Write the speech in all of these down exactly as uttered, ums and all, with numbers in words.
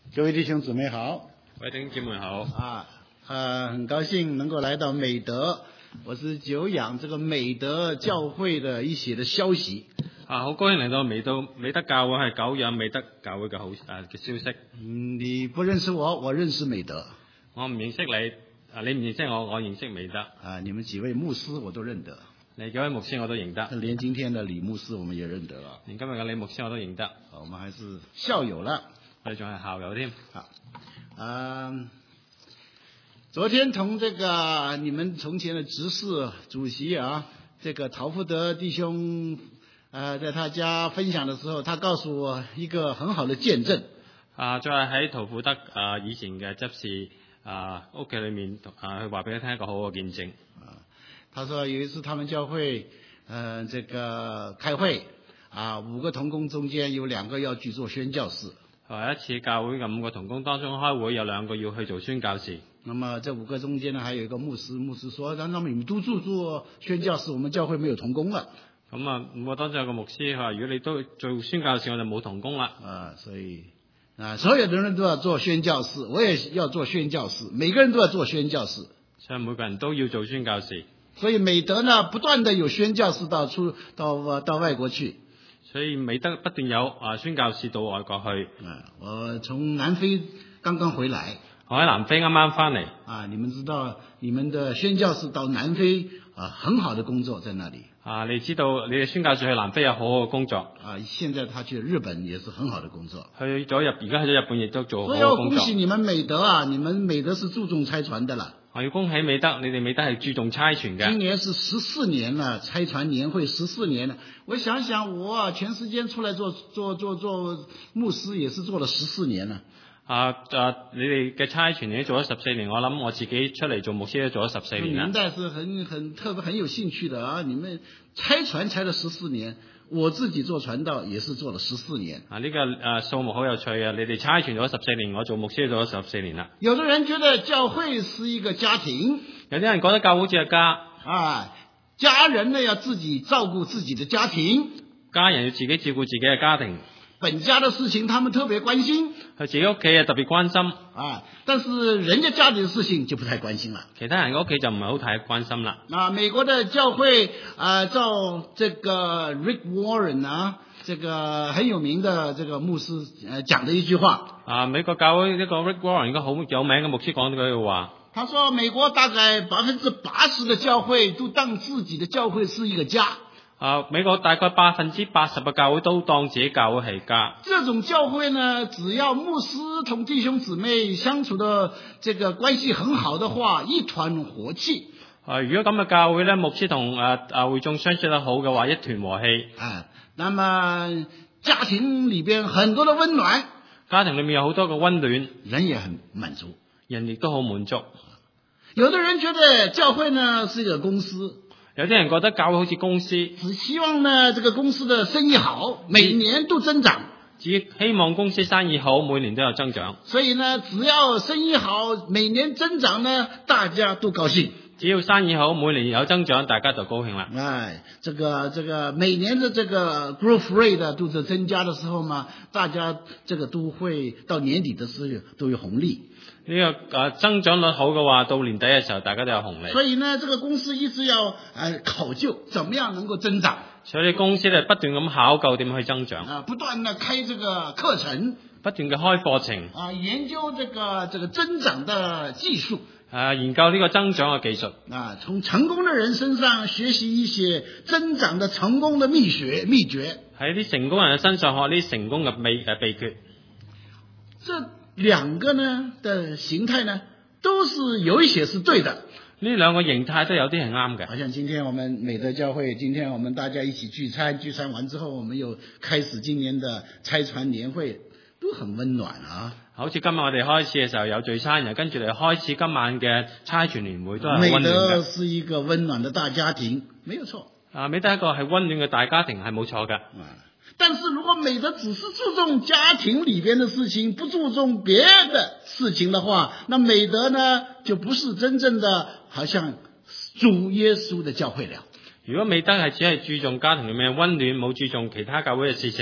各位弟兄姊妹好， 各位弟兄姊妹好啊，呃，很高興能夠來到美德，我是久仰這個美德教會的一些的消息。 啊，好高興嚟到美德美德教會，係久仰美德教會嘅好誒嘅消息。 嗯，你不認識我，我認識美德。 我唔認識你，啊，你唔認識我，我認識美德。 啊，你們幾位牧師我都認得。 你幾位牧師我都認得。 連今天的李牧師我們也認得了。 連今日嘅李牧師我都認得。 啊，我們還是校友了。 我哋仲係校友添。 啊，嗯，昨天同這個你們從前的執事主席啊，這個陶福德弟兄。呃，在他家分享的時候，他告訴我一個很好的見證。 啊，再喺陶福德啊以前嘅執事啊屋企裏面啊，佢話俾佢聽一個好好嘅見證。 啊，他說有一次他們教會，呃，這個開會，啊，五個同工中間有兩個要去做宣教士。 啊，一次教會嘅五個同工當中開會，有兩個要去做宣教士。 那麼這五個中間呢，還有一個牧師，牧師說：，那那麼你們都做做宣教士，我們教會沒有同工了。 咁啊，我當時有個牧師，佢話：如果你都做宣教士，我就冇同工啦。 啊，所以啊，所有的人都要做宣教士，我也要做宣教士，每個人都要做宣教士。 所以每個人都要做宣教士。 所以美德呢，不斷的有宣教士到出到到外國去。 所以美德不斷有啊宣教士到外國去。 啊，我從南非剛剛回來。 我喺南非啱啱翻嚟。 啊，你們知道你們的宣教士到南非啊，很好的工作在那裡。啊， 你知道你哋宣教士去南非有好好嘅工作。 啊，現在他去日本也是很好的工作。 去咗日，而家去咗日本亦都做好好工作。 所以要恭喜你們美德啊！你們美德是注重差傳的啦。 我要恭喜美德，你哋美德係注重差傳嘅。 今年是十四年了，差傳年會十四年了。我想想，我全時間出來做做做做牧師，也是做了十四年了。 啊啊！你哋嘅差傳已經做咗十四年，我諗我自己出嚟做牧師都做咗十四年啦。 年代是很很特別很有興趣的啊！你們差傳差了十四年，我自己做傳道也是做了十四年。 啊，呢、這個誒數目好有趣啊！你哋差傳咗十四年，我做牧師都做咗十四年啦。 有的人覺得教會是一個家庭， 有啲人覺得教會好似係家啊，家人呢要自己照顧自己的家庭， 家人要自己照顧自己嘅家庭。 本家的事情他們特別關心， 佢自己屋企啊特別關心啊，但是人家家裏的事情就不太關心了。 其他人嘅屋企就唔係好太關心啦。 啊，美國的教會啊，照這個 Rick Warren 啊，這個很有名的這個牧師呃講的一句話。 啊，美國教會呢個 Rick Warren 一個好有名嘅牧師講咗句話。 他說美國大概百分之八十的教會都當自己的教會是一個家。 啊，美國大概百分之八十嘅教會都當自己教會係家。 這種教會呢，只要牧師同弟兄姊妹相處的這個關係很好的話，一團和氣。 啊，如果咁嘅教會呢，牧師同誒誒會眾相處得好嘅話，一團和氣。 啊，那麼家庭裏邊很多的溫暖， 家庭裏面有好多嘅溫暖， 人也很滿足， 人亦都好滿足。 有的人覺得教會呢是一個公司。 有啲人覺得教會好似公司， 只希望呢這個公司的生意好，每年都增長。 只希望公司生意好，每年都有增長。 所以呢，只要生意好，每年增長呢，大家都高興。 只要生意好，每年有增長，大家就高興啦。 哎，這個這個每年的這個 growth rate 都是增加的時候嘛，大家這個都會到年底的時候都有紅利。 呢、這個誒、啊、增長率好嘅話，到年底嘅時候，大家都有紅利。 所以呢，這個公司一直要誒、呃、考究，怎麼樣能夠增長。 所以公司咧不斷咁考究點去增長。 啊，不斷地開這個課程， 不斷嘅開課程。 啊，研究這個這個增長的技術。 啊，研究呢個增長嘅技術。 啊，從成功的人身上學習一些增長的成功的秘訣秘訣。喺啲成功人嘅身上學呢啲成功嘅秘誒秘訣。 這兩個呢的形態呢，都是有一些是對的。 呢兩個形態都有啲係啱嘅。 好像今天我們美德教會，今天我們大家一起聚餐，聚餐完之後，我們又開始今年的差傳年會，都很溫暖啊。 好似今日我哋開始嘅時候有聚餐，然後跟住嚟開始今晚嘅差傳年會都係溫暖嘅。 美德是一個溫暖的大家庭，沒有錯。 啊，美德一個係溫暖嘅大家庭係冇錯嘅。 但是如果美德只是注重家庭裏邊的事情，不注重別的事情的話，那美德呢就不是真正的好像主耶穌的教會了。 如果美德係只係注重家庭裏面嘅溫暖，冇注重其他教會嘅事情，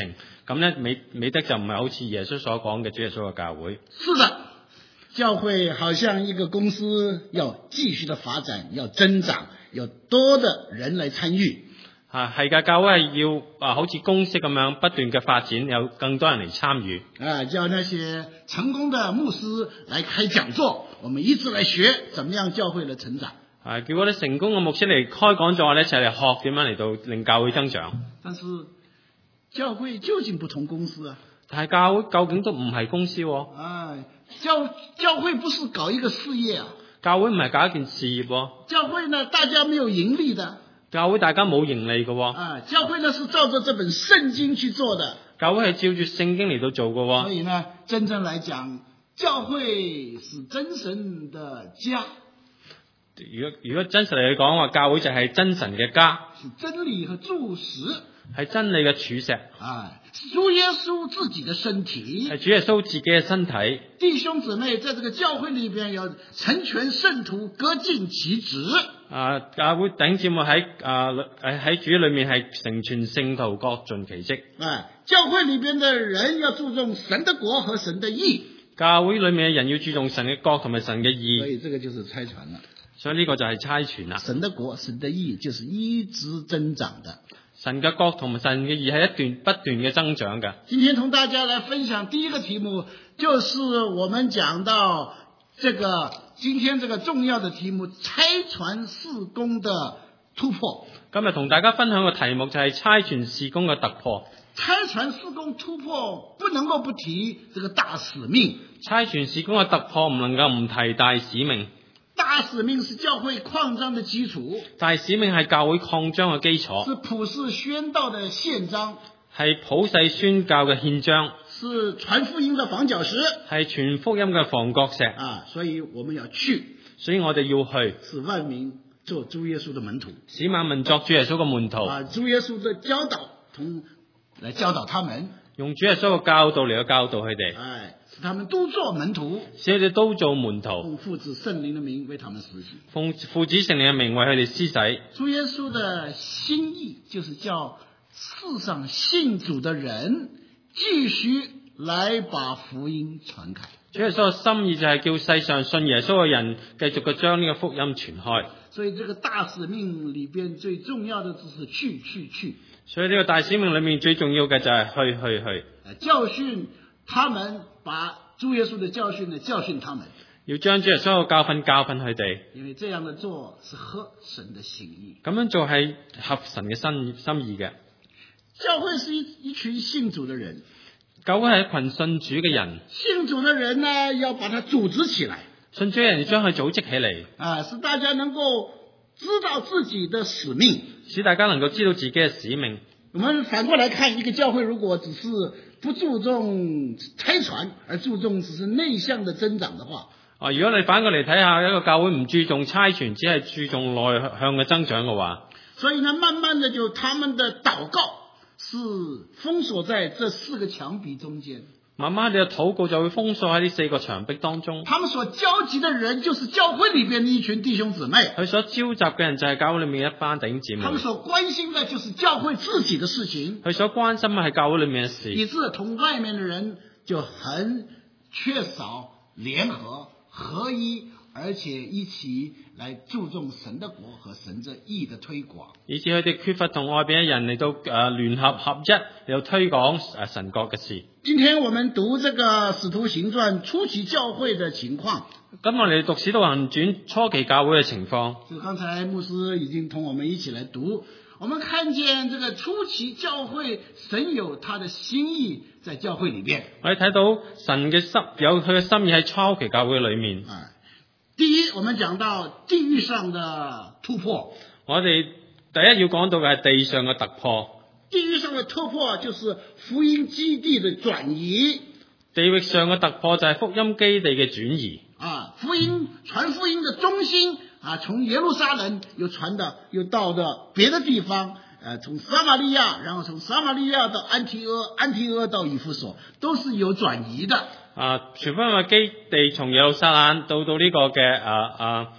咁咧美美德就唔係好似耶穌所講嘅主耶穌嘅教會。 是的，教會好像一個公司，要繼續的發展，要增長，有多的人來參與。 啊，係嘅，教會係要啊，好似公司咁樣不斷嘅發展，有更多人嚟參與。 啊，叫那些成功的牧師來開講座，我們一直來學，怎麼樣教會的成長。 啊，叫嗰啲成功嘅牧師嚟開講座，我哋一齊嚟學點樣嚟到令教會增長。 但是教會究竟不同公司啊？ 但係教會究竟都唔係公司喎。 啊，教教會不是搞一個事業啊。 教會唔係搞一件事業喎。 教會呢，大家沒有盈利的。 教會大家冇盈利嘅喎。 啊，教會呢是照着這本聖經去做的。 教會係照住聖經嚟到做嘅喎。 所以呢，真正來講，教會是真神的家。 如果如果真實嚟講話，教會就係真神嘅家， 是真理和柱石， 係真理嘅柱石。 啊，主耶穌自己的身體， 係主耶穌自己嘅身體。 弟兄姊妹在這個教會裏邊要成全聖徒，各盡其職。啊， 教會弟兄姊妹喺啊喺喺主裏面係成全聖徒，各盡其職。 啊，教會裏邊的人要注重神的國和神的義。 教會裏面嘅人要注重神嘅國同埋神嘅義。 所以這個就是差傳啦。 所以呢個就係差傳啦。 神的國、神的義就是一直增長的。 神嘅國同埋神嘅義係一段不斷嘅增長嘅。 今天同大家來分享第一個題目，就是我們講到這個今天這個重要的題目，差傳事工的突破。 今日同大家分享嘅題目就係差傳事工嘅突破。 差傳事工突破不能夠不提這個大使命。 差傳事工嘅突破唔能夠唔提大使命。 大使命是教會擴張的基礎， 大使命係教會擴張嘅基礎， 是普世宣道的憲章， 係普世宣教嘅憲章， 是傳福音的房角石， 係傳福音嘅房角石啊！所以我們要去， 所以我哋要去， 使萬民做主耶穌的門徒， 使萬民作主耶穌嘅門徒， 啊！主耶穌的教導同來教導他們， 用主耶穌嘅教導嚟去教導佢哋， 哎，使他們都做門徒， 使佢哋都做門徒， 奉父子聖靈的名為他們施洗， 奉父子聖靈嘅名為佢哋施洗。 主耶穌的心意就是叫世上信主的人繼續來把福音傳開。 主耶穌嘅心意就係叫世上信耶穌嘅人繼續嘅將呢個福音傳開。 所以這個大使命裏邊最重要的就是去去去。 所以呢個大使命裏面最重要嘅就係去去去。 教訓他們，把主耶穌的教訓呢教訓他們。 要將主耶穌嘅教訓教訓佢哋。 因為這樣的做是合神的心意。 咁樣做係合神嘅心心意嘅。 教會是一一群信主的人。 教會係一群信主嘅人。 信主的人呢，要把它組織起來。 信主嘅人要將佢組織起嚟， 啊，使大家能夠知道自己的使命， 使大家能夠知道自己嘅使命。 我們反過來看，一個教會如果只是不注重差傳，而注重只是內向的增長的話， 啊，如果你反過嚟睇下，一個教會唔注重差傳，只係注重內向嘅增長嘅話， 所以呢，慢慢的就他們的禱告是封鎖在這四個牆壁中間。 慢慢你嘅禱告就會封鎖喺呢四個牆壁當中。 他們所交集的人就是教會裏邊的一群弟兄姊妹。 佢所召集嘅人就係教會裏面一班弟兄姊妹。 他們所關心的就是教會自己的事情。 佢所關心嘅係教會裏面嘅事。 以致同外面的人就很缺少聯合合一，而且一起來注重神的國和神的義的推廣。 以致佢哋缺乏同外邊嘅人嚟到誒聯合合一嚟到推廣誒神國嘅事。 今天我們讀這個使徒行傳初期教會的情況。 咁我哋讀使徒行傳初期教會嘅情況。 就剛才牧師已經同我們一起來讀，我們看見這個初期教會，神有他的心意在教會裏邊。 我哋睇到神嘅心有佢嘅心意喺初期教會裏面。 啊，第一，我們講到地域上的突破。 我哋第一要講到嘅係地上嘅突破。 地域上的突破就是福音基地的轉移。 地域上嘅突破就係福音基地嘅轉移。 啊，福音傳福音的中心啊，從耶路撒冷又傳到又到的別的地方，呃，從撒瑪利亞，然後從撒瑪利亞到安提阿，安提阿到以弗所，都是有轉移的。 啊，傳福音嘅基地從耶路撒冷到到呢個嘅啊啊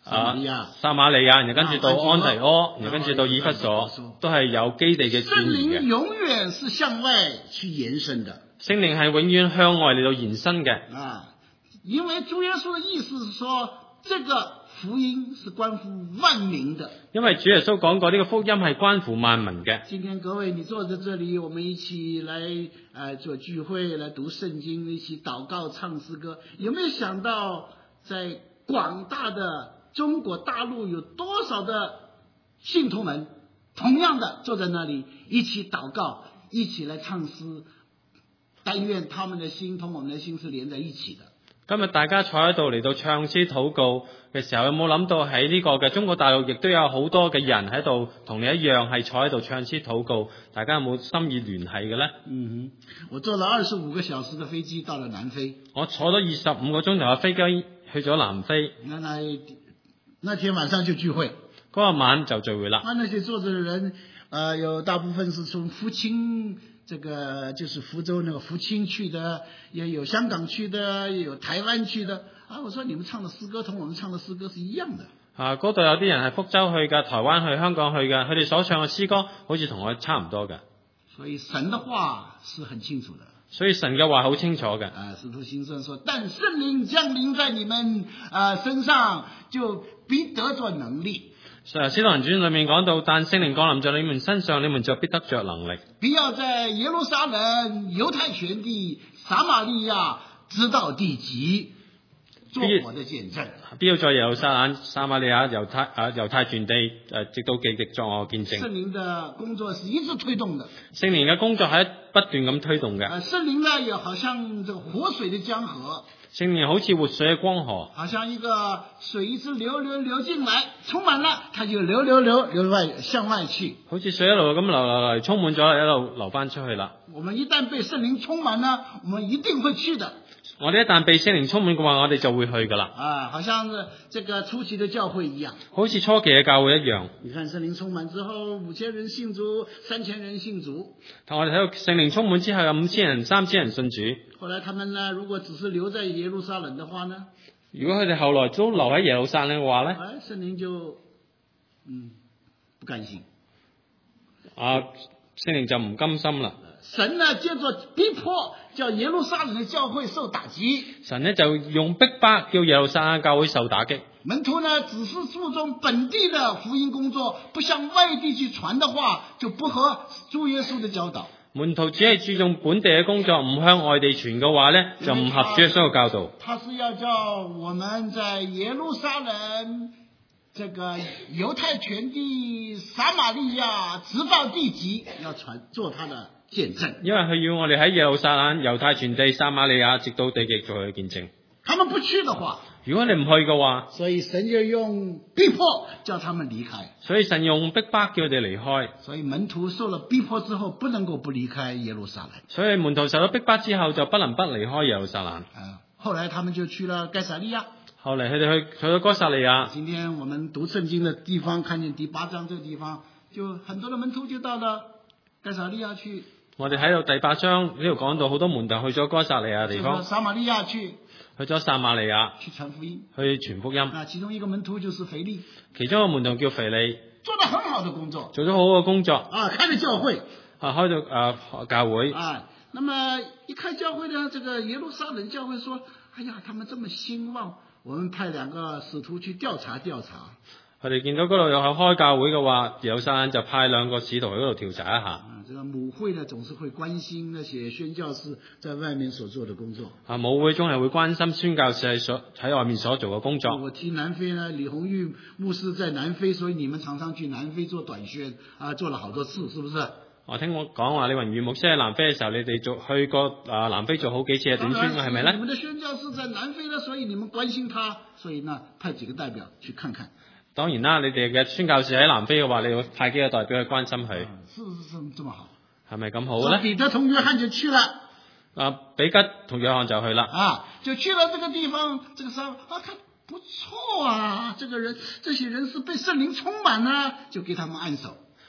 啊撒瑪利亞，然後跟住到安提阿，然後跟住到以弗所，都係有基地嘅轉移嘅。 聖靈永遠是向外去延伸的。 聖靈係永遠向外嚟到延伸嘅。 啊，因為主耶穌的意思是說，這個福音是關乎萬民的。 因為主耶穌講過呢個福音係關乎萬民嘅。 今天各位你坐在這裡，我們一起來呃做聚會，來讀聖經，一起禱告唱詩歌。有沒有想到在廣大的中國大陸有多少的信徒們同樣的坐在那裡一起禱告，一起來唱詩，但願他們的心同我們的心是連在一起的。 今日大家坐喺度嚟到唱詩禱告嘅時候，有冇諗到喺呢個嘅中國大陸亦都有好多嘅人喺度同你一樣係坐喺度唱詩禱告？大家有冇心意聯繫嘅呢？ 嗯哼，我坐了二十五個小時的飛機到了南非。我坐咗二十五個鐘頭嘅飛機去咗南非。 那那那天晚上就聚會， 嗰日晚就聚會啦。 那些坐着的人，呃，有大部分是從福清。這個就是福州那個福清去的，也有香港去的，也有台灣去的。啊，我說你們唱的詩歌同我們唱的詩歌是一樣的。 啊，嗰度有啲人係福州去嘅，台灣去，香港去嘅，佢哋所唱嘅詩歌好似同我差唔多嘅。 所以神的話是很清楚的。 所以神嘅話好清楚嘅。 啊，使徒行傳說，但聖靈降臨在你們啊身上，就必得着能力。 《使徒行傳》裏面講到，但聖靈降臨在你們身上，你們就必得着能力。 必要在耶路撒冷、猶太全地、撒瑪利亞，直到地極，做我的見證。 必要在耶路撒冷、撒瑪利亞、猶太啊猶太全地誒，直到地極作我見證。 聖靈的工作是一直推動的。 聖靈嘅工作係不斷咁推動嘅。 聖靈呢，也好像這個活水的江河。 聖靈好似活水嘅光河， 好像一個水一直流流流進來，充滿了，它就流流流流外向外去。 好似水一路咁流流嚟，充滿咗，一路流翻出去啦。 我們一旦被聖靈充滿呢，我們一定會去的。 我哋一旦被聖靈充滿嘅話，我哋就會去噶啦。 啊，好像是這個初期的教會一樣， 好似初期嘅教會一樣。 你看聖靈充滿之後，五千人信主，三千人信主。 但我哋睇到聖靈充滿之後，有五千人、三千人信主。 後來他們呢，如果只是留在耶路撒冷的話呢？ 如果佢哋後來都留喺耶路撒冷嘅話咧， 哎，聖靈就嗯不甘心。 啊，聖靈就唔甘心啦。 神呢，借着逼迫，叫耶路撒冷的教會受打擊。 神呢就用逼迫，叫耶路撒冷教會受打擊。 門徒呢，只是注重本地的福音工作，不向外地去傳的話，就不合主耶穌的教導。 門徒只係注重本地嘅工作，唔向外地傳嘅話咧，就唔合主耶穌嘅教導。 他是要叫我們在耶路撒冷、這個猶太全地、撒瑪利亞，直到地極，要傳做他的見證。 因為佢要我哋喺耶路撒冷、猶太全地、撒瑪利亞，直到地極做佢嘅見證。 他們不去的話， 如果你唔去嘅話， 所以神就用逼迫叫他們離開。 所以神用逼迫叫佢哋離開。 所以門徒受了逼迫之後，不能夠不離開耶路撒冷。 所以門徒受咗逼迫之後，就不能不離開耶路撒冷。 啊，後來他們就去了該撒利亞。 後嚟佢哋去去咗該撒利亞。 今天我們讀聖經的地方，看見第八章這個地方，就很多的門徒就到了該撒利亞去。 我哋喺度第八章呢度講到好多門徒去咗該撒利亞地方， 撒瑪利亞去， 去咗撒瑪利亞去傳福音， 去傳福音。 啊，其中一個門徒就是腓利， 其中一個門徒叫腓利， 做得很好的工作， 做咗好好嘅工作。 啊，開了教會， 啊，開咗啊教會。 啊，那麼一開教會呢，這個耶路撒冷教會說，哎呀，他們這麼興旺，我們派兩個使徒去調查調查。 佢哋見到嗰度有開教會嘅話，耶路撒冷就派兩個使徒去嗰度調查一下。 啊，這個母會呢，總是會關心那些宣教士在外面所做的工作。 啊，母會中係會關心宣教士喺所喺外面所做嘅工作。 我提南非呢，李紅玉牧師在南非，所以你們常常去南非做短宣，啊，做了好多次，是不是？ 我聽我講話，李雲宇牧師喺南非嘅時候，你哋做去過啊南非做好幾次嘅短宣，係咪咧？ 你們的宣教士在南非呢，所以你們關心他，所以呢派幾個代表去看看。 當然啦，你哋嘅宣教士喺南非嘅話，你要派幾個代表去關心佢。 是是是，這麼好， 係咪咁好咧？ 彼得同約翰就去了。 啊，彼得同約翰就去啦。 啊，就去了這個地方，這個時候啊，看不錯啊，這個人，這些人是被聖靈充滿呢，就給他們按手。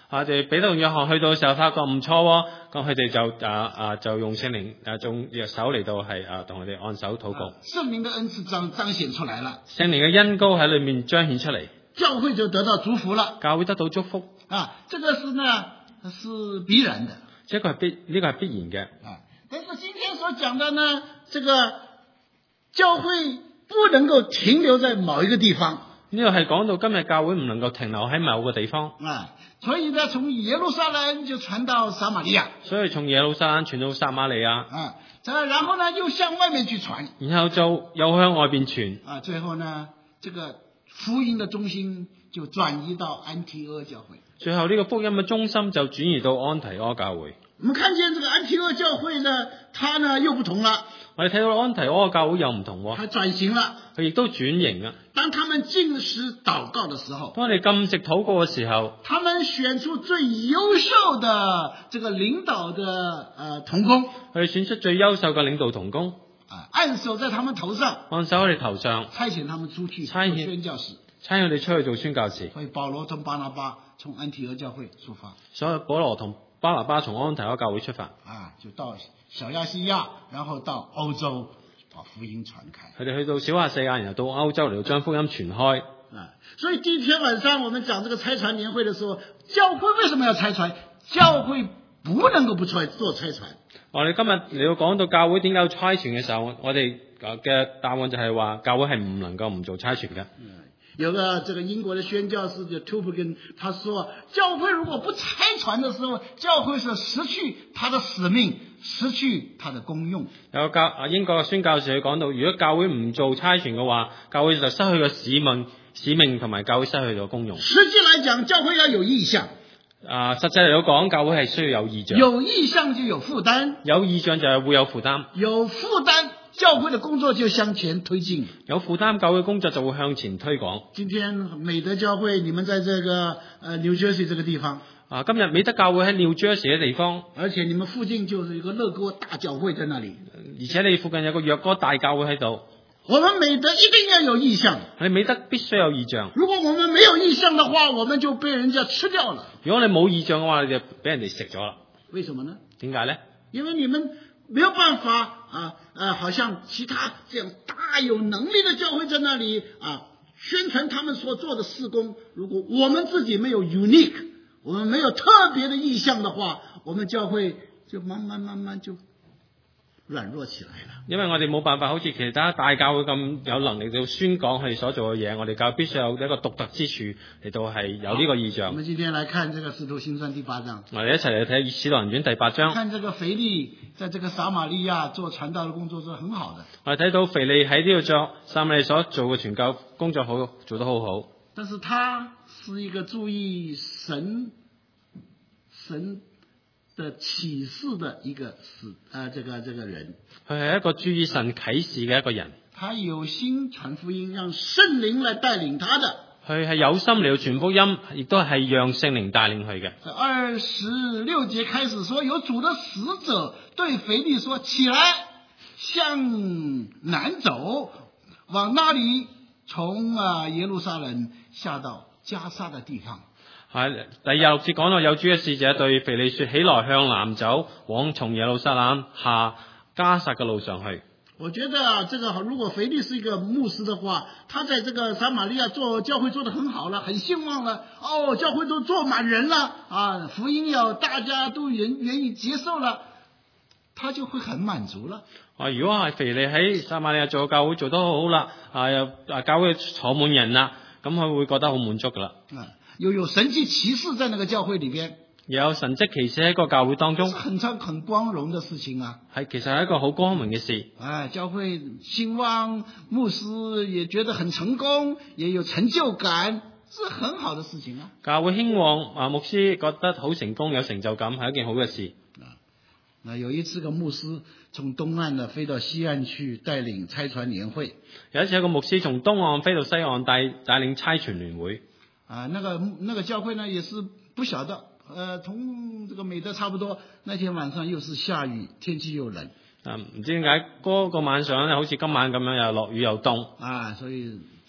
啊，哋彼得同約翰去到嘅時候，發覺唔錯喎，咁佢哋就啊啊就用聖靈啊，用手嚟到係啊同佢哋按手禱告。 聖靈嘅恩賜彰彰顯出來了， 聖靈嘅恩膏喺裏面彰顯出嚟， 教會就得到祝福了。 教會得到祝福啊，這個是呢是必然的， 即係個係必呢個係必然嘅。 啊，但是今天所講的呢，這個教會不能夠停留在某一個地方。 呢個係講到今日教會唔能夠停留喺某個地方， 啊，所以呢，從耶路撒冷就傳到撒瑪利亞， 所以從耶路撒冷傳到撒瑪利亞， 啊，然後呢又向外面去傳， 然後就又向外邊傳， 啊，最後呢，這個福音的中心就轉移到安提阿教會， 最後呢個福音嘅中心就轉移到安提阿教會。 我們看見這個安提阿教會呢，它呢又不同了。 我哋睇到安提阿教會又唔同， 它轉型了， 佢亦都轉型啦。 當他們禁食禱告的時候， 當你禁食禱告嘅時候， 他們選出最優秀的這個領導的呃同工， 佢哋選出最優秀嘅領導同工， 啊，按手在他們頭上， 按手喺你頭上， 差遣他們出去做宣教士， 差遣佢哋出去做宣教士。 所以保羅同巴拿巴從安提阿教會出發， 所以保羅同巴拿巴從安提阿教會出發， 啊，就到小亞細亞，然後到歐洲，把福音傳開。 佢哋去到小亞細亞，然後到歐洲嚟到將福音傳開。 啊，所以第一天晚上我們講這個差傳年會的時候，教會為什麼要差傳？教會不能夠不出來做差傳。 我哋今日嚟到講到教會點解要差傳嘅時候，我哋嘅答案就係話，教會係唔能夠唔做差傳嘅。 嗯，有個這個英國的宣教士叫 Tupkin，他說，教會如果不差傳的時候，教會是失去他的使命，失去他的功用。 有教啊英國嘅宣教士佢講到，如果教會唔做差傳嘅話，教會就失去個使命，使命同埋教會失去咗功用。 實際來講，教會要有意向。 啊，實際嚟講，教會係需要有意象。 有意向就有負擔， 有意象就係會有負擔。 有負擔，教會的工作就向前推進。 有負擔，教會工作就會向前推廣。 今天美德教會，你們在這個呃 New Jersey 這個地方。 啊，今日美德教會喺 New Jersey 嘅地方， 而且你們附近就是一個樂哥大教會在那裡。 而且你附近有個樂哥大教會喺度。 我們美德一定要有意向， 你美德必須有意象。 如果我們沒有意向的話，我們就被人家吃掉了。 如果你冇意象嘅話，你就俾人哋食咗啦。 為什麼呢？ 點解呢？ 因為你們沒有辦法啊啊，好像其他這樣大有能力的教會在那裡啊宣傳他們所做的事工。如果我們自己沒有 unique，我們沒有特別的意向的話，我們教會就慢慢慢慢就軟弱起來了。 因為我哋冇辦法好似其他大教會咁有能力到宣講佢哋所做嘅嘢，我哋教會必須有一個獨特之處嚟到係有呢個意象。 我們今天來看這個使徒行傳第八章， 我哋一齊嚟睇使徒行傳第八章。 看這個腓利在這個撒瑪利亞做傳道的工作是很好的。 我哋睇到腓利喺呢度做撒瑪利所做嘅傳教工作好做得好好。但是他是一個注意神神的啟示的一個是啊，這個這個人， 佢係一個注意神啟示嘅一個人。 他有心傳福音，讓聖靈來帶領他的。 佢係有心嚟到傳福音，亦都係讓聖靈帶領佢嘅。 二十六節開始說，有主的使者對腓利說：起來，向南走，往那裡從啊耶路撒冷下到加撒的地方。 係第廿六節講到，有主嘅使者對腓利說：起來，向南走，往從耶路撒冷下加撒嘅路上去。 我覺得啊，這個如果腓利是一個牧師的話，他在這個撒瑪利亞做教會做得很好了，很興旺了。哦，教會都坐滿人了啊，福音要大家都願願意接受了，他就會很滿足了。 啊，如果係腓利喺撒瑪利亞做教會做得好好啦，啊又啊教會坐滿人啦，咁佢會覺得好滿足噶啦。 啊，又有神蹟奇事在那個教會裏邊。 又有神蹟奇事喺個教會當中， 很常很光榮的事情啊！ 係其實係一個好光榮嘅事。 啊，教會興旺，牧師也覺得很成功，也有成就感，是很好的事情啊！ 教會興旺啊，牧師覺得好成功，有成就感，係一件好嘅事。 啊，那有一次個牧師從東岸呢飛到西岸去帶領差傳年會。 有一次有個牧師從東岸飛到西岸帶帶領差傳聯會。 啊，那個那個教會呢也是不小的。呃，同這個美德差不多。那天晚上又是下雨，天氣又冷。啊， 唔知點解嗰個晚上咧，好似今晚咁樣又落雨又凍。 啊，所以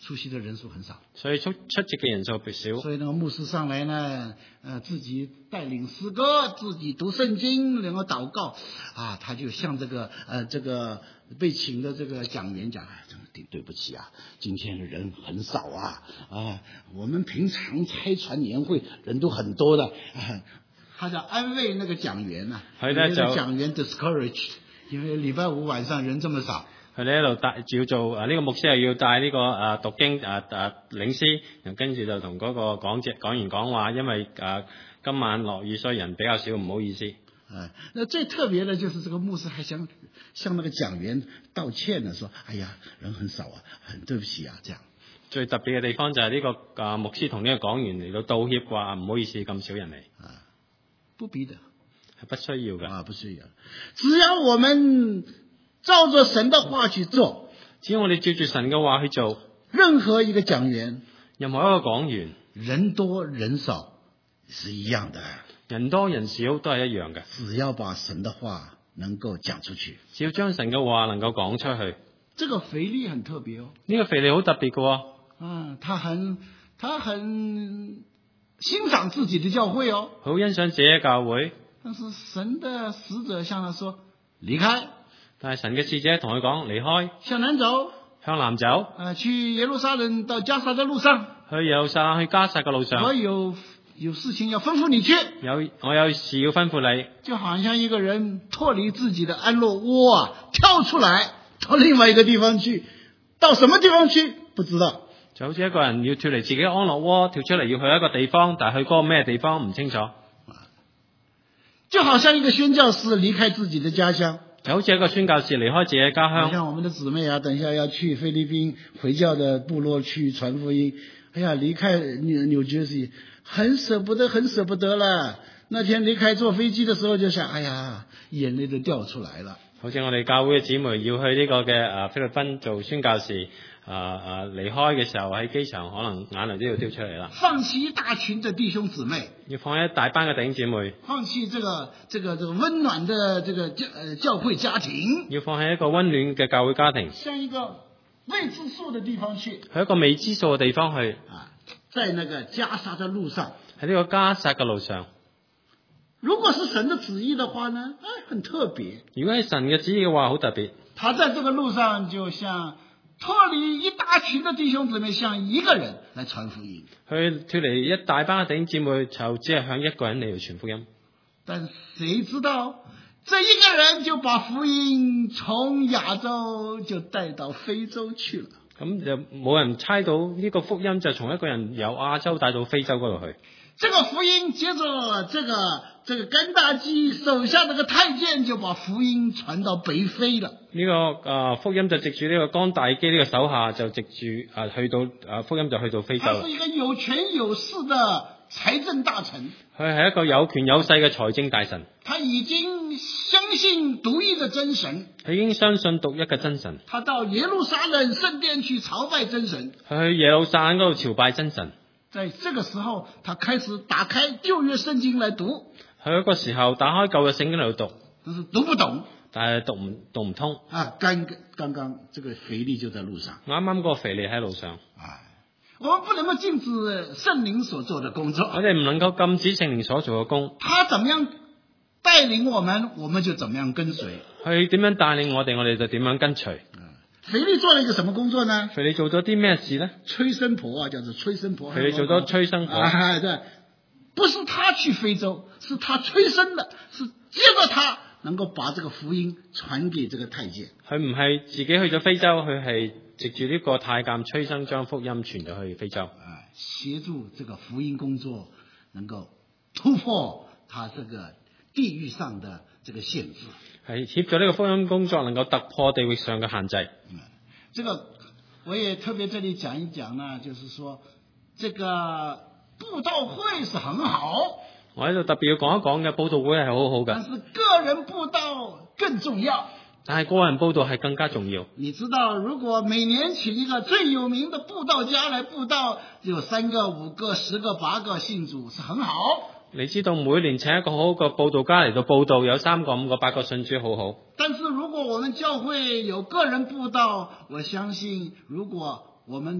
出席的人数很少， 所以出出席嘅人數別少。 所以那個牧師上來呢，呃，自己帶領詩歌，自己讀聖經，然後禱告，啊，他就向這個呃這個被請的這個講員講，哎，對對不起啊，今天人很少啊，啊，我們平常差傳年會人都很多的，啊，他就安慰那個講員啊，那個講員 discouraged， 因為禮拜五晚上人這麼少。 佢哋喺度帶照做啊！呢、這個牧師又要帶呢、這個啊讀經啊啊領詩，然後跟住就同嗰個講者講員講話，因為啊今晚落雨，所以人比較少，唔好意思。 哎，那最特別的就是這個牧師還想向那個講員道歉呢，說：哎呀，人很少啊，很對不起啊，這樣。 最特別嘅地方就係呢、這個啊牧師同呢個講員嚟到道歉，話唔好意思咁少人嚟。 啊，不必的， 係不需要嘅。 啊，不需要，只要我們照着神的話去做， 只要我哋照住神嘅話去做， 任何一個講員， 任何一個講員， 人多人少是一樣的， 人多人少都係一樣嘅。 只要把神的話能夠講出去， 只要將神嘅話能夠講出去。 這個腓利很特別哦， 呢個腓利好特別嘅喎。 啊，他很他很欣賞自己的教會哦， 好欣賞自己嘅教會。 但是神的使者向他說離開。 但係神嘅使者同佢講離開， 向南走， 向南走， 呃，去耶路撒冷到迦薩的路上， 去耶路撒冷去迦薩嘅路上， 我有有事情要吩咐你去， 有我有事要吩咐你， 就好像一個人脫離自己的安樂窩啊，跳出來到另外一個地方去，到什麼地方去不知道， 就好似一個人要脫離自己嘅安樂窩，跳出嚟要去一個地方，但係去嗰個咩地方唔清楚， 就好像一個宣教士離開自己的家鄉。 就好似一個宣教士離開自己嘅家鄉， 像我們的姊妹啊，等一下要去菲律賓回教的部落去傳福音，哎呀，離開紐紐約西，很捨不得，很捨不得了。那天離開坐飛機的時候，就想，哎呀，眼淚都掉出來了。 好似我哋教會嘅姊妹要去呢個嘅啊菲律賓做宣教士，啊啊離開嘅時候喺機場可能眼淚都要掉出嚟啦。 放棄一大群的弟兄姊妹， 要放一大班嘅弟兄姊妹， 放棄這個這個這個溫暖的這個教呃教會家庭， 要放喺一個溫暖嘅教會家庭， 向一個未知數的地方去， 去一個未知數嘅地方去啊，在那個迦薩的路上， 喺呢個迦薩嘅路上。 如果是神的旨意的話呢，哎，很特別。 如果係神嘅旨意嘅話，好特別。 他在這個路上就像脫離一大群的弟兄姊妹，向一個人來傳福音。 佢脫離一大班嘅弟兄姊妹，就只係向一個人嚟傳福音。 但誰知道，這一個人就把福音從亞洲就帶到非洲去了。 咁就冇人猜到呢個福音就從一個人由亞洲帶到非洲嗰度去。 這個福音接着這個這個甘大基手下這個太監就把福音傳到北非了。 呢、這個誒、呃、福音就藉住呢個甘大基呢個手下就藉住誒去到誒、呃、福音就去到非洲。 他是一個有權有勢的財政大臣。 佢係一個有權有勢嘅財政大臣。 他已經相信獨一的真神。 佢已經相信獨一嘅真神。 他到耶路撒冷聖殿去朝拜真神。 佢去耶路撒冷嗰度朝拜真神。 在這個時候，他開始打開舊約聖經來讀。 喺嗰個時候，打開舊約聖經嚟讀， 但是讀不懂， 但係讀唔讀唔通。 啊，剛剛剛這個腓利就在路上。 啱啱嗰個腓利喺路上。 啊，我們不能夠禁止聖靈所做的工作。 我哋唔能夠禁止聖靈所做嘅工。 他怎麼樣帶領我們，我們就怎麼樣跟隨。 佢點樣帶領我哋，我哋就點樣跟隨。 腓利做了一個什麼工作呢？ 腓利做咗啲咩事呢？ 催生婆啊，叫做催生婆。 腓利做咗催生婆。 啊，對，不是他去非洲，是他催生的，是接着他能夠把這個福音傳給這個太監。 佢唔係自己去咗非洲，佢係藉住呢個太監催生將福音傳咗去非洲。 啊，協助這個福音工作能夠突破他這個地域上的這個限制。 係協助呢個福音工作能夠突破地域上嘅限制。 嗯，這個我也特別這裏講一講呢，就是說，這個布道會是很好。 我喺度特別要講一講嘅，布道會係好好嘅。 但是個人布道更重要。 但係個人布道係更加重要。 你知道，如果每年請一個最有名的布道家來布道，有三個、五個、十個、八個信主是很好。 你知道每年請一個好好嘅佈道家嚟到佈道，有三個、五個、八個信主，好好。 但是如果我們教會有個人佈道，我相信如果我們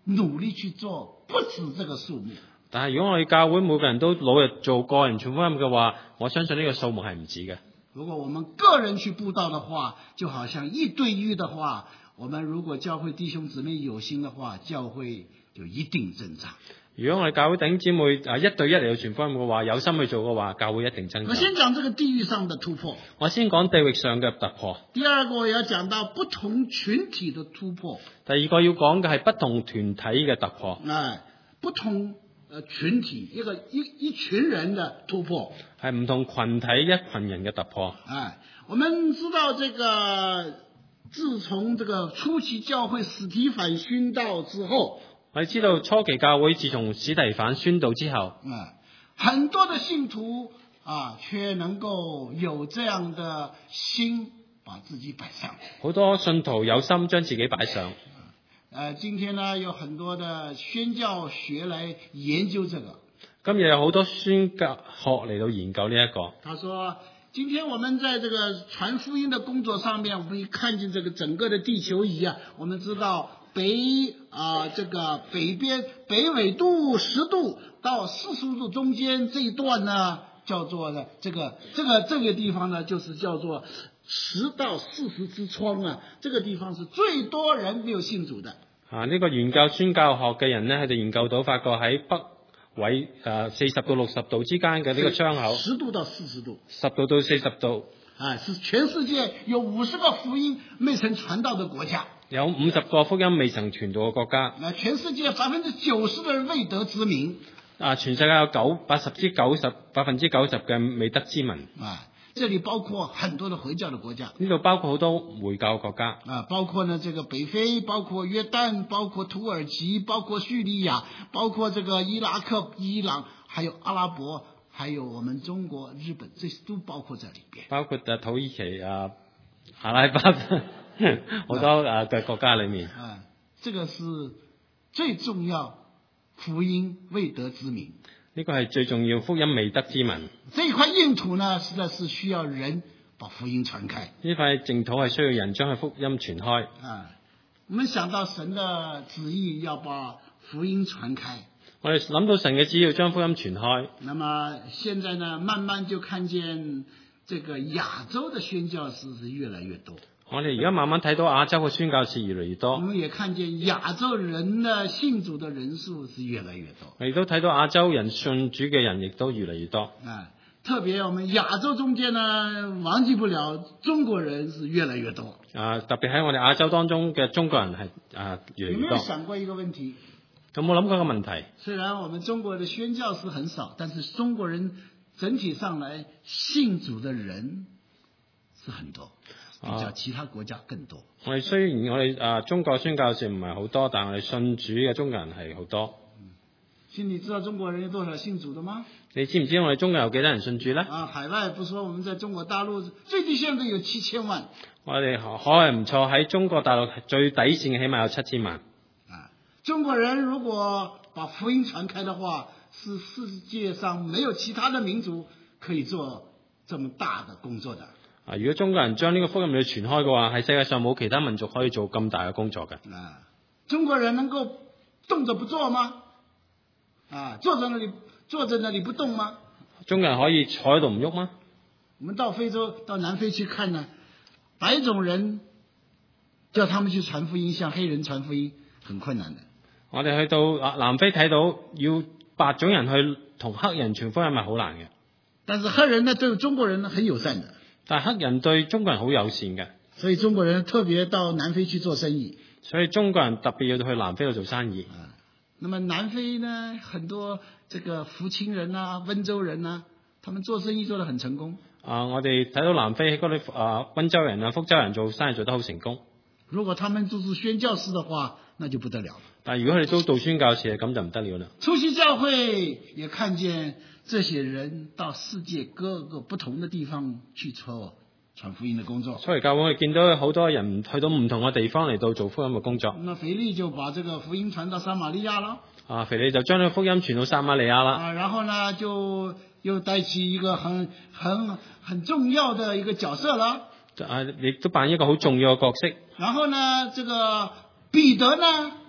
努力去做，不止這個數目。 但係如果我哋教會每個人都努力做個人傳福音嘅話，我相信呢個數目係唔止嘅。 如果我們個人去佈道的話，就好像一對一的話，我們如果教會弟兄姊妹有心的話，教會就一定增長。 如果我哋教會弟兄姊妹啊一對一嚟到傳福音嘅話，有心去做嘅話，教會一定增長。 我先講這個地域上的突破。 我先講地域上嘅突破。 第二個我要講到不同群體的突破。 第二個要講嘅係不同團體嘅突破。 哎，不同呃群體一個一一群人的突破， 係唔同群體一群人嘅突破。 哎，我們知道這個自從這個初期教會司提反殉道之後。 我哋知道初期教會自從司提反宣道之後， 啊，很多的信徒啊，卻能夠有這樣的心，把自己擺上。 好多信徒有心將自己擺上。 呃，今天呢，有很多的宣教學來研究這個。 今日有好多宣教學嚟到研究呢一個。 他說，今天我們在這個傳福音的工作上面，我們看見這個整個的地球儀啊，我們知道。北啊、呃，這個北邊北緯度十度到四十度中間這一段呢，叫做呢，這個這個這個地方呢，就是叫做十到四十之窗啊。這個地方是最多人沒有信主的。 啊，呢、這個研究宣教學嘅人呢，佢哋研究到發覺喺北緯誒四十到六十度之間嘅呢個窗口， 十度到四十度， 十度到四十度， 啊，是全世界有五十個福音未曾傳到的國家。 有五十個福音未曾傳到嘅國家。 那全世界百分之九十的人未得之民。啊， 全世界有九八十之九十百分之九十嘅未得之民。 啊，這裏包括很多的回教的國家。 呢度包括好多回教國家。 啊，包括呢這個北非，包括約旦，包括土耳其，包括敘利亞，包括這個伊拉克、伊朗，還有阿拉伯，還有我們中國、日本，這些都包括在裏邊。 包括啊土耳其啊阿拉伯。好多啊嘅國家裏面， 啊，這個是最重要，福音未得之民。 呢個係最重要，福音未得之民。 這一塊硬土呢，實在是需要人把福音傳開。 呢塊淨土係需要人將佢福音傳開。 啊，我們想到神的旨意要把福音傳開。 我哋諗到神嘅旨意要將福音傳開。 那麼現在呢，慢慢就看見這個亞洲的宣教士是越來越多。 我哋而家慢慢睇到亞洲嘅宣教士越嚟越多。 我們也看見亞洲人的信主的人數是越來越多。 我亦都睇到亞洲人信主嘅人亦都越嚟越多。 啊，特別我們亞洲中間呢，忘記不了中國人是越來越多。 啊，特別喺我哋亞洲當中嘅中國人係啊越嚟越多。 有沒有想過一個問題？ 有冇諗過一個問題？ 雖然我們中國的宣教士很少，但是中國人整體上來信主的人是很多。比較其他國家更多。 我哋雖然我哋啊中國宣教士唔係好多，但係我哋信主嘅中國人係好多。 嗯，信你知道中國人有多少信主的嗎？ 你知唔知我哋中國有幾多人信主咧？ 啊，海外不說，我們在中國大陸最低限度有七千萬。 我哋可係唔錯，喺中國大陸最底線嘅起碼有七千萬。 啊，中國人如果把福音傳開的話，是世界上沒有其他的民族可以做這麼大的工作的。 啊！如果中國人將呢個福音嚟傳開嘅話，喺世界上冇其他民族可以做咁大嘅工作嘅。 啊，中國人能夠動着不做嗎？啊，坐在那裡坐在那裡不動嗎？ 中國人可以坐喺度唔喐嗎？ 我們到非洲、到南非去看呢，白種人叫他們去傳福音，向黑人傳福音，很困難的。 我哋去到啊南非睇到，要白種人去同黑人傳福音係好難嘅。 但是黑人呢對中國人呢很友善的。 但係黑人對中國人好友善嘅， 所以中國人特別到南非去做生意。 所以中國人特別要去南非度做生意。 啊，那麼南非呢，很多這個福清人啊、溫州人啊，他們做生意做得很成功。 啊，我哋睇到南非嗰啲啊溫州人啊、福州人做生意做得好成功。 如果他們都是宣教士的話，那就不得了。 但係如果佢哋都做宣教士，咁就唔得了啦。 初期教會也看見這些人到世界各個不同的地方去做傳福音的工作。 初期教會見到好多人去到唔同嘅地方嚟到做福音嘅工作。 那腓利就把這個福音傳到撒瑪利亞了。啊， 腓利就將呢個福音傳到撒瑪利亞啦。 啊，然後呢就又帶起一個很很很重要的一個角色了。 啊，亦都扮一個好重要嘅角色。 然後呢，這個彼得呢，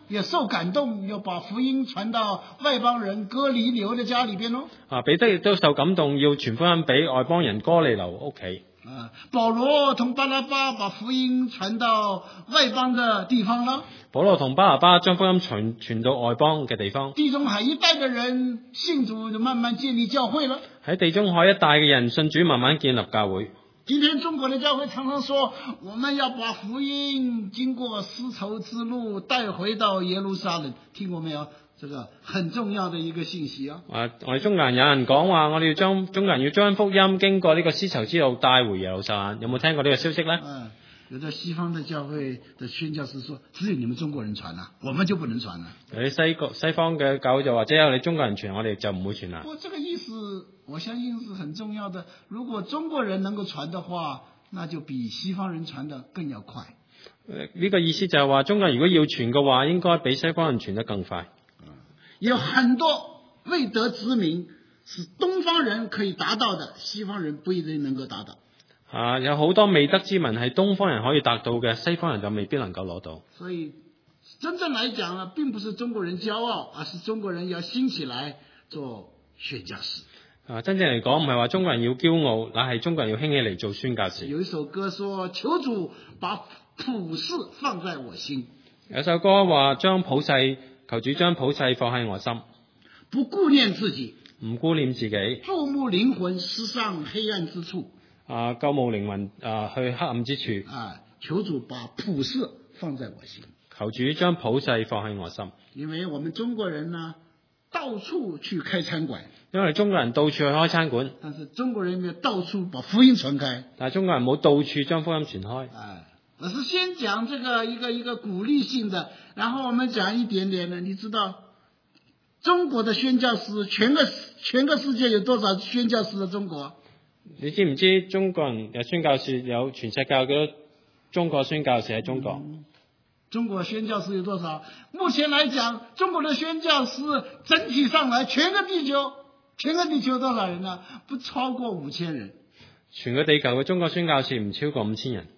也受感動，要把福音傳到外邦人哥尼流的家裏邊咯。 啊，彼得亦都受感動，要傳福音俾外邦人哥尼流屋企。 啊，保羅同巴拿巴把福音傳到外邦的地方啦。 保羅同巴拿巴將福音傳傳到外邦嘅地方。 地中海一帶嘅人信主，就慢慢建立教會啦。 喺地中海一帶嘅人信主，慢慢建立教會。 今天中國的教會常常說，我們要把福音經過絲綢之路帶回到耶路撒冷，聽過沒有？這個很重要的一個信息啊！ 啊，我哋中國人有人講話，我哋要將中國人要將福音經過呢個絲綢之路帶回耶路撒冷，有冇聽過呢個消息呢？ 嗯，有的西方的教會的宣教士說，只有你們中國人傳啊，我們就不能傳了。 有啲西國西方嘅教會就話，只有你中國人傳，我哋就唔會傳啦。 不過這個意思，我相信是很重要的。如果中國人能夠傳的話，那就比西方人傳得更要快。 呢個意思就係話，中國人如果要傳嘅話，應該比西方人傳得更快。 有很多未得之名是東方人可以達到的，西方人不一定能夠達到。 啊，有好多未得之民係東方人可以達到嘅，西方人就未必能夠攞到。 所以真正來講呢，並不是中國人驕傲，而是中國人要興起來做宣教士。 啊，真正嚟講唔係話中國人要驕傲，乃係中國人要興起嚟做宣教士。 有一首歌說：求主把普世放在我心。 有首歌話將普世，求主將普世放喺我心， 不顧念自己， 唔顧念自己， 注目靈魂，失上黑暗之處。 啊，救慕靈魂啊，去黑暗之處。 啊，求主把普世放在我心。 求主將普世放喺我心。 因為我們中國人呢，到處去開餐館。 因為中國人到處去開餐館， 但是中國人沒有到處把福音傳開。 但係中國人冇到處將福音傳開。 啊，我是先講這個一個一個鼓勵性的，然後我們講一點點的。你知道中國的宣教士，全個全個世界有多少宣教士的中國？ 你知唔知中國人有宣教士，有全世界有幾多中國宣教士喺中國？ 嗯，中國宣教士有多少？目前來講，中國的宣教士整體上來，全個地球，全個地球多少人呢？不超過五千人。 全個地球嘅中國宣教士唔超過五千人。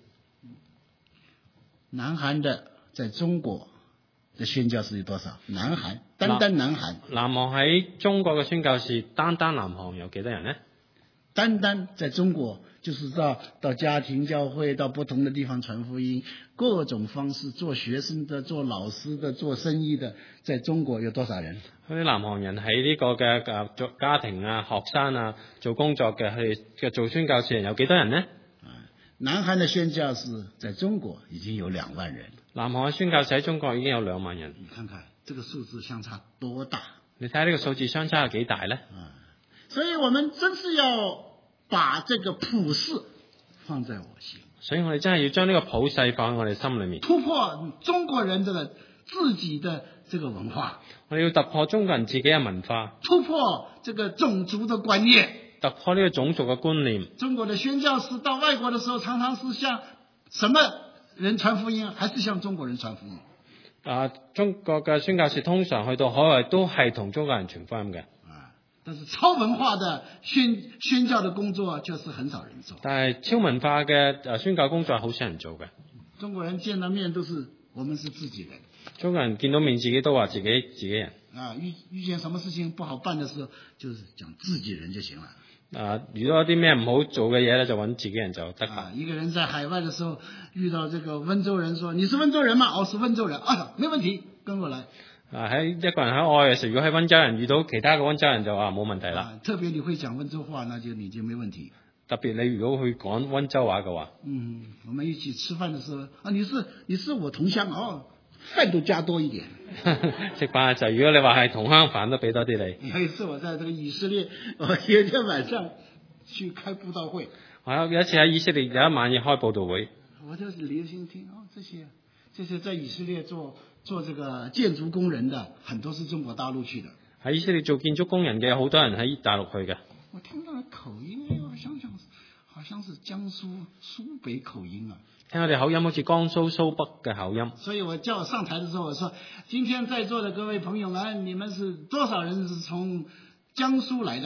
南韓的在中國的宣教士有多少？南韓，單單南韓。 南韓喺中國嘅宣教士，單單南韓有幾多人呢？ 單單在中國，就是到到家庭教會，到不同的地方傳福音，各種方式，做學生的、做老師的、做生意的，在中國有多少人？ 嗰啲南韓人喺呢個嘅誒做家庭啊、學生啊、做工作嘅，佢哋嘅做宣教士人有幾多人呢？ 南韓的宣教士在中國已經有兩萬人。 南韓嘅宣教士喺中國已經有兩萬人。 你看看這個數字相差多大？ 你睇下呢個數字相差有幾大呢？ 啊，所以我們真是要把這個普世放在我心。 所以我哋真係要將呢個普世放喺我哋心裏面， 突破中國人這個自己的這個文化。 我哋要突破中國人自己嘅文化， 突破這個種族的觀念。 突破呢個種族嘅觀念。 中國的宣教士到外國的時候，常常是向什麼人傳福音？還是向中國人傳福音？ 啊，中國嘅宣教士通常去到海外都係同中國人傳福音嘅。 啊，但是超文化的宣宣教的工作就是很少人做。 但係超文化嘅誒宣教工作係好少人做嘅。 中國人見到面都是我們是自己人。 中國人見到面自己都話自己自己人。 啊，遇遇見什麼事情不好辦的時候，就是講自己人就行了。 啊，遇到一啲咩唔好做嘅嘢咧，就揾自己人就得啦。 啊，一個人在海外的時候遇到這個溫州人，說：你是溫州人嗎？哦，是溫州人。啊，沒問題，跟我來。 啊，喺一個人喺外嘅時候，如果喺溫州人遇到其他嘅溫州人就話冇問題啦。 啊，特別你會講溫州話，那就你就沒問題。 特別你如果去講溫州話嘅話， 嗯，我們一起吃飯的時候，啊，你是你是我同鄉哦，飯都加多一點。 食飯嘅時候，如果你話係同鄉飯，都俾多啲你。 有一次我在這個以色列，我有一天晚上去開佈道會。 我有一次喺以色列有一晚要開佈道會， 我就留心聽哦，這些這些在以色列做做這個建築工人的，很多是中國大陸去的。 喺以色列做建築工人嘅好多人喺大陸去嘅。 我聽到口音，哎，我想想，好像是江蘇蘇北口音啊。 聽我哋口音好似江蘇蘇北嘅口音。 所以我叫我上台的時候，我說：今天在座的各位朋友們，你們是多少人是從江蘇來的？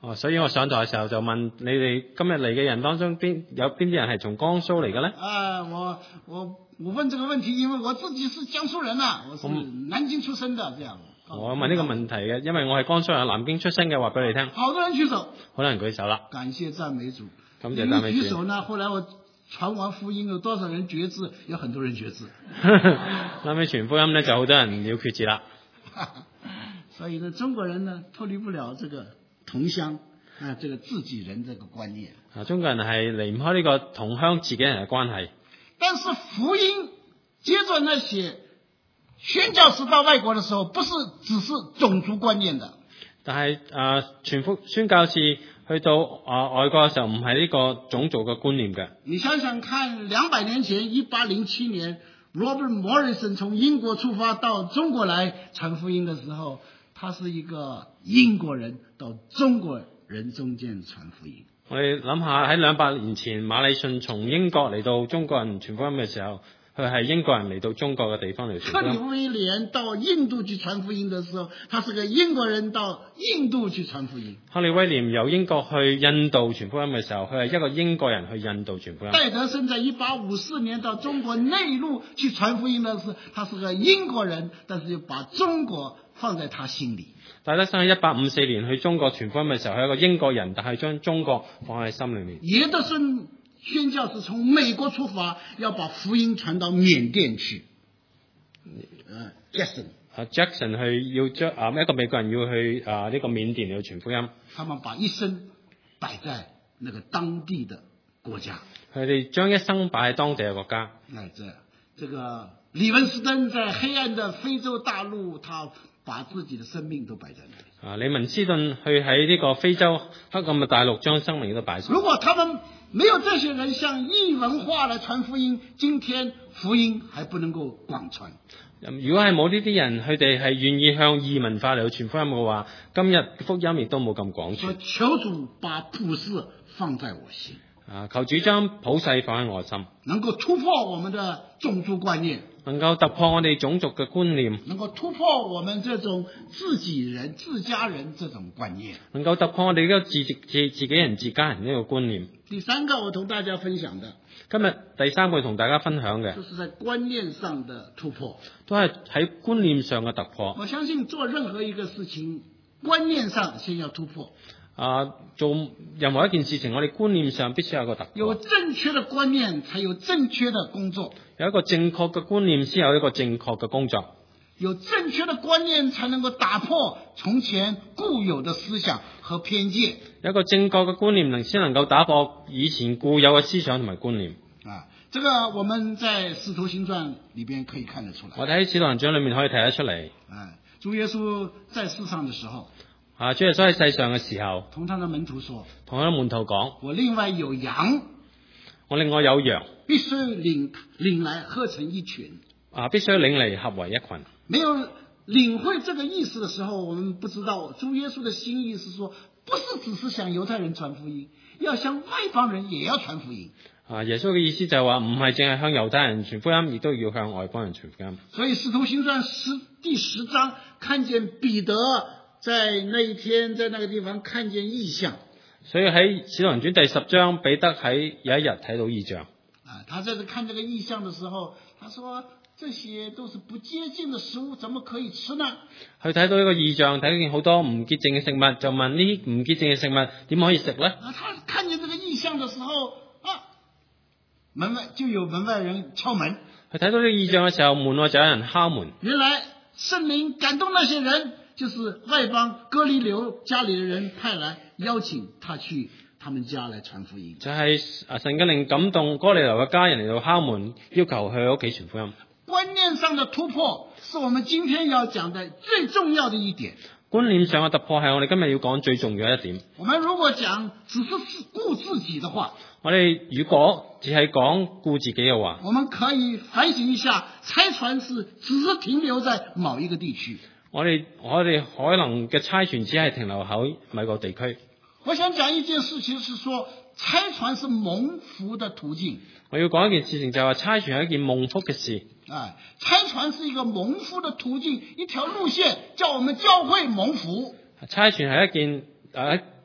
哦，所以我上台嘅時候就問你哋今日嚟嘅人當中邊有邊啲人係從江蘇嚟嘅咧？ 啊，我我我問這個問題，因為我自己是江蘇人啊，我是南京出生的，這樣。 我問呢個問題嘅，因為我係江蘇人，南京出生嘅，話俾你聽。 好多人舉手， 好多人舉手啦。 感謝讚美主。 感謝讚美主。 舉手呢，後來我傳完福音，有多少人決志？有很多人決志。 後尾傳福音呢，就好多人要決志啦。 所以呢，中國人呢脫離不了這個同鄉啊，這個自己人這個觀念。 啊，中國人係離唔開呢個同鄉自己人嘅關係。 但是福音接着那些宣教士到外國的時候，不是只是種族觀念的。但係啊，傳福宣教士去到啊外國嘅時候，唔係呢個種族嘅觀念嘅。 你想想看，兩百年前，一八零七年 ，Robert Morrison 從英國出發到中國來傳福音的時候，他是一個英國人到中國人中間傳福音。 我哋諗下喺兩百年前，馬禮遜從英國嚟到中國人傳福音嘅時候，佢係英國人嚟到中國嘅地方嚟傳福音。 克里威廉到印度去傳福音嘅時候，他是個英國人到印度去傳福音。 克里威廉由英國去印度傳福音嘅時候，佢係一個英國人去印度傳福音。 戴德生在一八五四年到中國內陸去傳福音嘅時候，他是個英國人，但是又把中國放在他心裏。 戴德生喺一八五四年去中國傳福音嘅時候，係一個英國人，但係將中國放喺心裏面。 耶德森宣教士從美國出發，要把福音傳到緬甸去。呃 Jackson 啊 Jackson 去要將啊一個美國人要去啊呢、這個緬甸嚟傳福音。 他們把一生擺在那個當地的國家。 佢哋將一生擺喺當地嘅國家。 哎，這這個李文斯登在黑暗的非洲大陸，他把自己的生命都擺在那裡。 啊，李文斯頓去喺呢個非洲黑暗嘅大陸，將生命都擺上。 如果他們沒有這些人向異文化來傳福音，今天福音還不能夠廣傳。 如果係冇呢啲人，佢哋係願意向異文化嚟去傳福音嘅話，今日福音亦都冇咁廣傳。 求主把普世放在我心。 啊，求主將普世放喺我心， 能夠突破我們的種族觀念， 能夠突破我哋種族嘅觀念， 能夠突破我們這種自己人、自家人這種觀念， 能夠突破我哋呢個自自自己人、自家人呢個觀念。 第三個我同大家分享的， 今日第三個同大家分享嘅， 就是在觀念上的突破， 都係喺觀念上嘅突破。 我相信做任何一個事情，觀念上先要突破。 啊，做任何一件事情，我哋觀念上必須有個突破。 有正確的觀念，才有正確的工作。 有一個正確嘅觀念，先有一個正確嘅工作。 有正確的觀念，才能夠打破從前固有的思想和偏見。 有一個正確嘅觀念，能先能夠打破以前固有嘅思想同埋觀念。 啊，這個我們在《使徒行傳》裏邊可以看得出來。 我哋喺《使徒行傳》裏面可以睇得出嚟。 啊，主耶穌在世上的時候。 啊！主耶穌喺世上嘅時候， 同他的門徒說， 同佢嘅門徒講： 我另外有羊， 我另外有羊， 必須領領來合成一群。 啊，必須領嚟合為一群。 沒有領會這個意思的時候，我們不知道主耶穌的心意是說，不是只是向猶太人傳福音，要向外邦人也要傳福音。 啊，耶穌嘅意思就係話，唔係淨係向猶太人傳福音，亦都要向外邦人傳福音。 所以《使徒行傳》十第十章看見彼得。在那一天，在那個地方看見異象， 所以喺《使徒行傳》第十章，彼得喺有一日睇到異象。 啊，他在這看這個異象的時候，他說：這些都是不潔淨的食物，怎麼可以吃呢？ 佢睇到一個異象，睇見好多唔潔淨嘅食物，就問呢啲唔潔淨嘅食物點可以食呢？ 啊，他看見這個異象的時候，啊，門外就有門外人敲門。 佢睇到呢個異象嘅時候，門外就有人敲門。 原來聖靈感動那些人。就是外邦哥尼流家裏的人派來邀請他去他們家來傳福音。 就係啊，神嘅靈感動哥尼流嘅家人嚟到敲門，要求去屋企傳福音。 觀念上的突破是我們今天要講的最重要的一點。 觀念上嘅突破係我哋今日要講最重要嘅一點。 我們如果講只是顧自己的話， 我哋如果只係講顧自己嘅話， 我們可以反省一下，差傳是只是停留在某一個地區。 我哋我哋可能嘅差傳只係停留喺某個地區。 我想講一件事情，是說差傳是蒙福的途徑。 我要講一件事情，就係話差傳係一件蒙福嘅事。 啊，差傳是一個蒙福的途徑，一條路線叫我們教會蒙福。 差傳係一件誒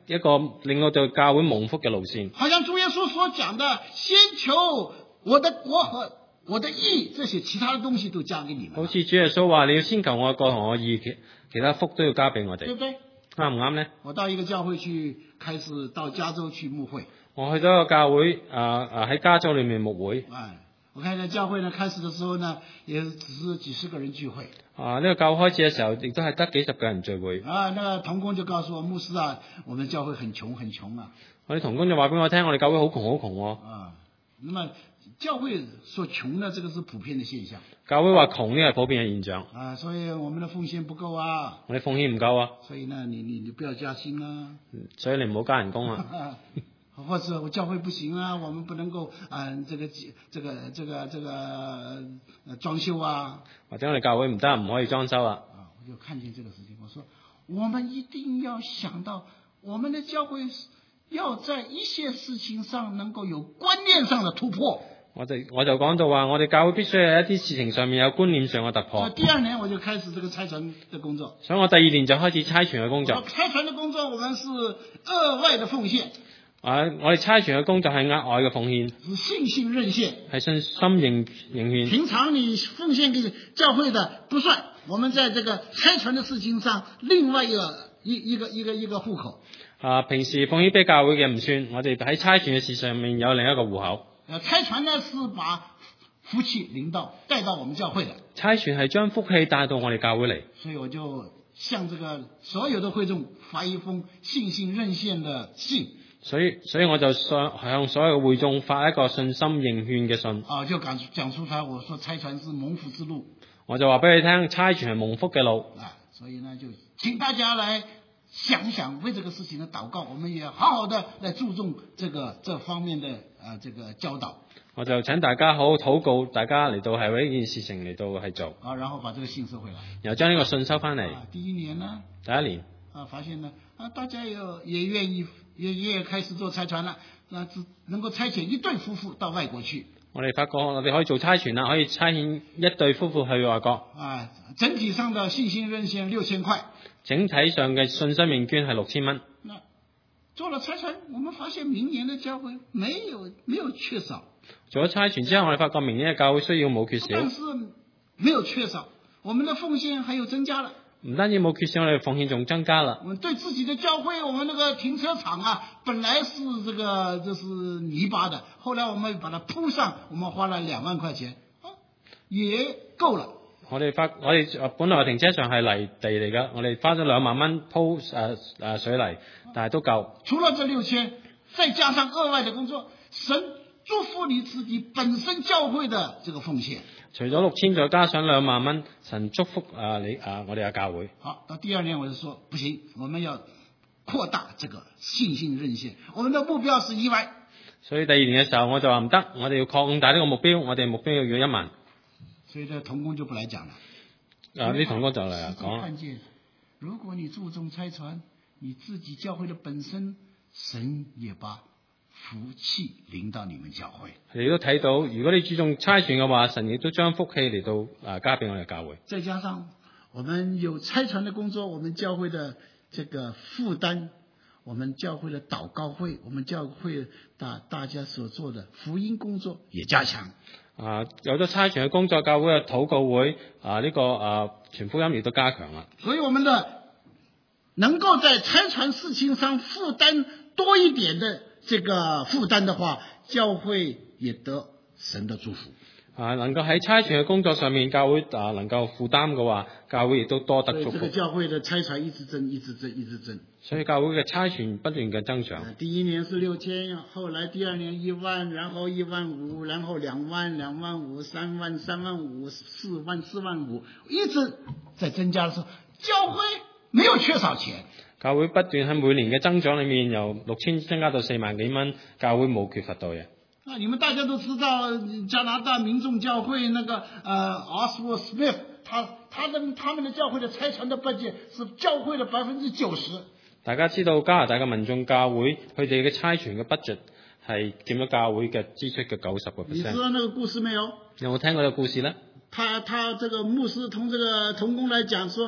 一個令到對教會蒙福嘅路線。 好像主耶穌所講的，先求我的國和我的義，這些其他的東西都加給你們。 好似主耶穌話，你要先求我嘅國同我義，其其他福都要交俾我哋。 對不對？ 啱唔啱呢？ 我到一個教會去，開始到加州去牧會。 我去到一個教會，啊啊喺加州裏面牧會。 哎，我看見教會呢，開始的時候呢，也只是幾十個人聚會。 啊，呢、這個教會開始嘅時候，亦都係得幾十個人聚會。 啊，那個同工就告訴我，牧師啊，我們教會很窮很窮啊。 我哋同工就話俾我聽，我哋教會好窮好窮喎。 啊，那麼教會說窮呢，這個是普遍的現象。 教會話窮呢係普遍嘅現象。 啊，所以我們的奉獻不夠啊。 我哋奉獻唔夠啊。 所以呢，你你你不要加薪啊。 所以你唔好加人工啊。 或者我教會不行啊，我們不能夠啊、呃，這個這個這個這個呃裝修啊。 或者我哋教會唔得，唔可以裝修啊。 啊，我就看見這個事情，我說我們一定要想到，我們的教會要在一些事情上能夠有觀念上的突破。 我就我就講到話，我哋教會必須喺一啲事情上面有觀念上嘅突破。 所以第二年我就開始這個差傳的工作。 所以我第二年就開始差傳嘅工作。 差傳的工作，我們是額外的奉獻。 啊，我哋差傳嘅工作係額外嘅奉獻。 是信心認獻。 係信心認認獻。 平常你奉獻給教會的不算，我們在這個差傳的事情上，另外一個一一個一個一個戶口。 啊，平時奉獻俾教會嘅唔算，我哋喺差傳嘅事上面有另一個戶口。 差傳呢是把福氣領到帶到我們教會的。 差傳係將福氣帶到我哋教會嚟。 所以我就向這個所有的會眾發一封信心認獻的信。 所以所以我就向向所有會眾發一個信心認獻嘅信。 啊，就講講出來，我說差傳是蒙福之路。 我就話俾你聽，差傳係蒙福嘅路。 啊，所以呢就請大家來想一想，為這個事情的禱告，我們也好好的來注重這個這方面的啊這個教導。 我就請大家好好禱告，大家嚟到係為呢件事情嚟到係做。 啊，然後把這個信收回來。 然後將呢個信收翻嚟。 啊，第一年呢？ 第一年。 啊，發現呢啊，大家也也願意也也開始做差傳了，那只能夠差遣一對夫婦到外國去。 我哋發覺我哋可以做差傳啦，可以差遣一對夫婦去外國。 啊，整體上的信心認獻六千塊。整體上嘅信心認捐係六千蚊。 那做了差傳，我們發現明年的教會沒有沒有缺少。 做咗差傳之後，我哋發覺明年嘅教會需要冇缺少。 但是沒有缺少，我們的奉獻還有增加了。 唔單止冇缺少，我哋奉獻仲增加啦。 我們對自己的教會，我們那個停車場啊，本來是這個就是泥巴的，後來我們把它鋪上，我們花了兩萬塊錢，啊，也夠了。 我哋發我哋本來停車場係泥地嚟噶，我哋花咗兩萬蚊鋪誒誒水泥，但係都夠。 除了這六千，再加上額外的工作，神祝福你自己本身教會的這個奉獻。 除咗六千，再加上兩萬蚊，神祝福啊你啊我哋嘅教會。 好，到第二年我就說不行，我們要擴大這個信心認獻，我們的目標是一萬。 所以第二年嘅時候我就話唔得，我哋要擴大呢個目標，我哋目標要要一萬。 所以呢，同工就不來講了。 啊，啲同工就嚟講。 看見，如果你注重差傳，你自己教會的本身，神也把福氣領到你們教會。 你都睇到，如果你注重差傳嘅話，神亦都將福氣嚟到啊加俾我哋教會。 再加上我們有差傳的工作，我們教會的這個負擔，我們教會的禱告會，我們教會大大家所做的福音工作也加強。 啊，有咗差傳嘅工作，教會嘅禱告會啊，呢、這個啊傳福音亦都加強啦。 所以我們的能夠在差傳事情上負擔多一點的這個負擔的話，教會也得神的祝福。 啊，能夠喺差傳嘅工作上面，教會啊能夠負擔嘅話，教會亦都多得祝福。 所以這個教會的差傳一直增，一直增，一直增。 所以教會嘅差傳不斷嘅增長。 第一年是六千，後來第二年一萬，然後一萬五，然後兩萬，兩萬五，三萬，三萬五，四萬，四萬五，一直在增加的時候，教會沒有缺少錢。 教會不斷喺每年嘅增長裏面，由六千增加到四萬幾蚊，教會冇缺乏到嘅。 啊，你們大家都知道加拿大民眾教會那個呃 Oswald Smith， 他他的他們的教會的差傳的 budget 是教會的百分之九十。 大家知道加拿大嘅民眾教會，佢哋嘅差傳嘅 budget 係佔咗教會嘅支出嘅九十個 percent。 你知道那個故事沒有？ 有冇聽過呢個故事呢？ 他他這個牧師同這個同工來講說，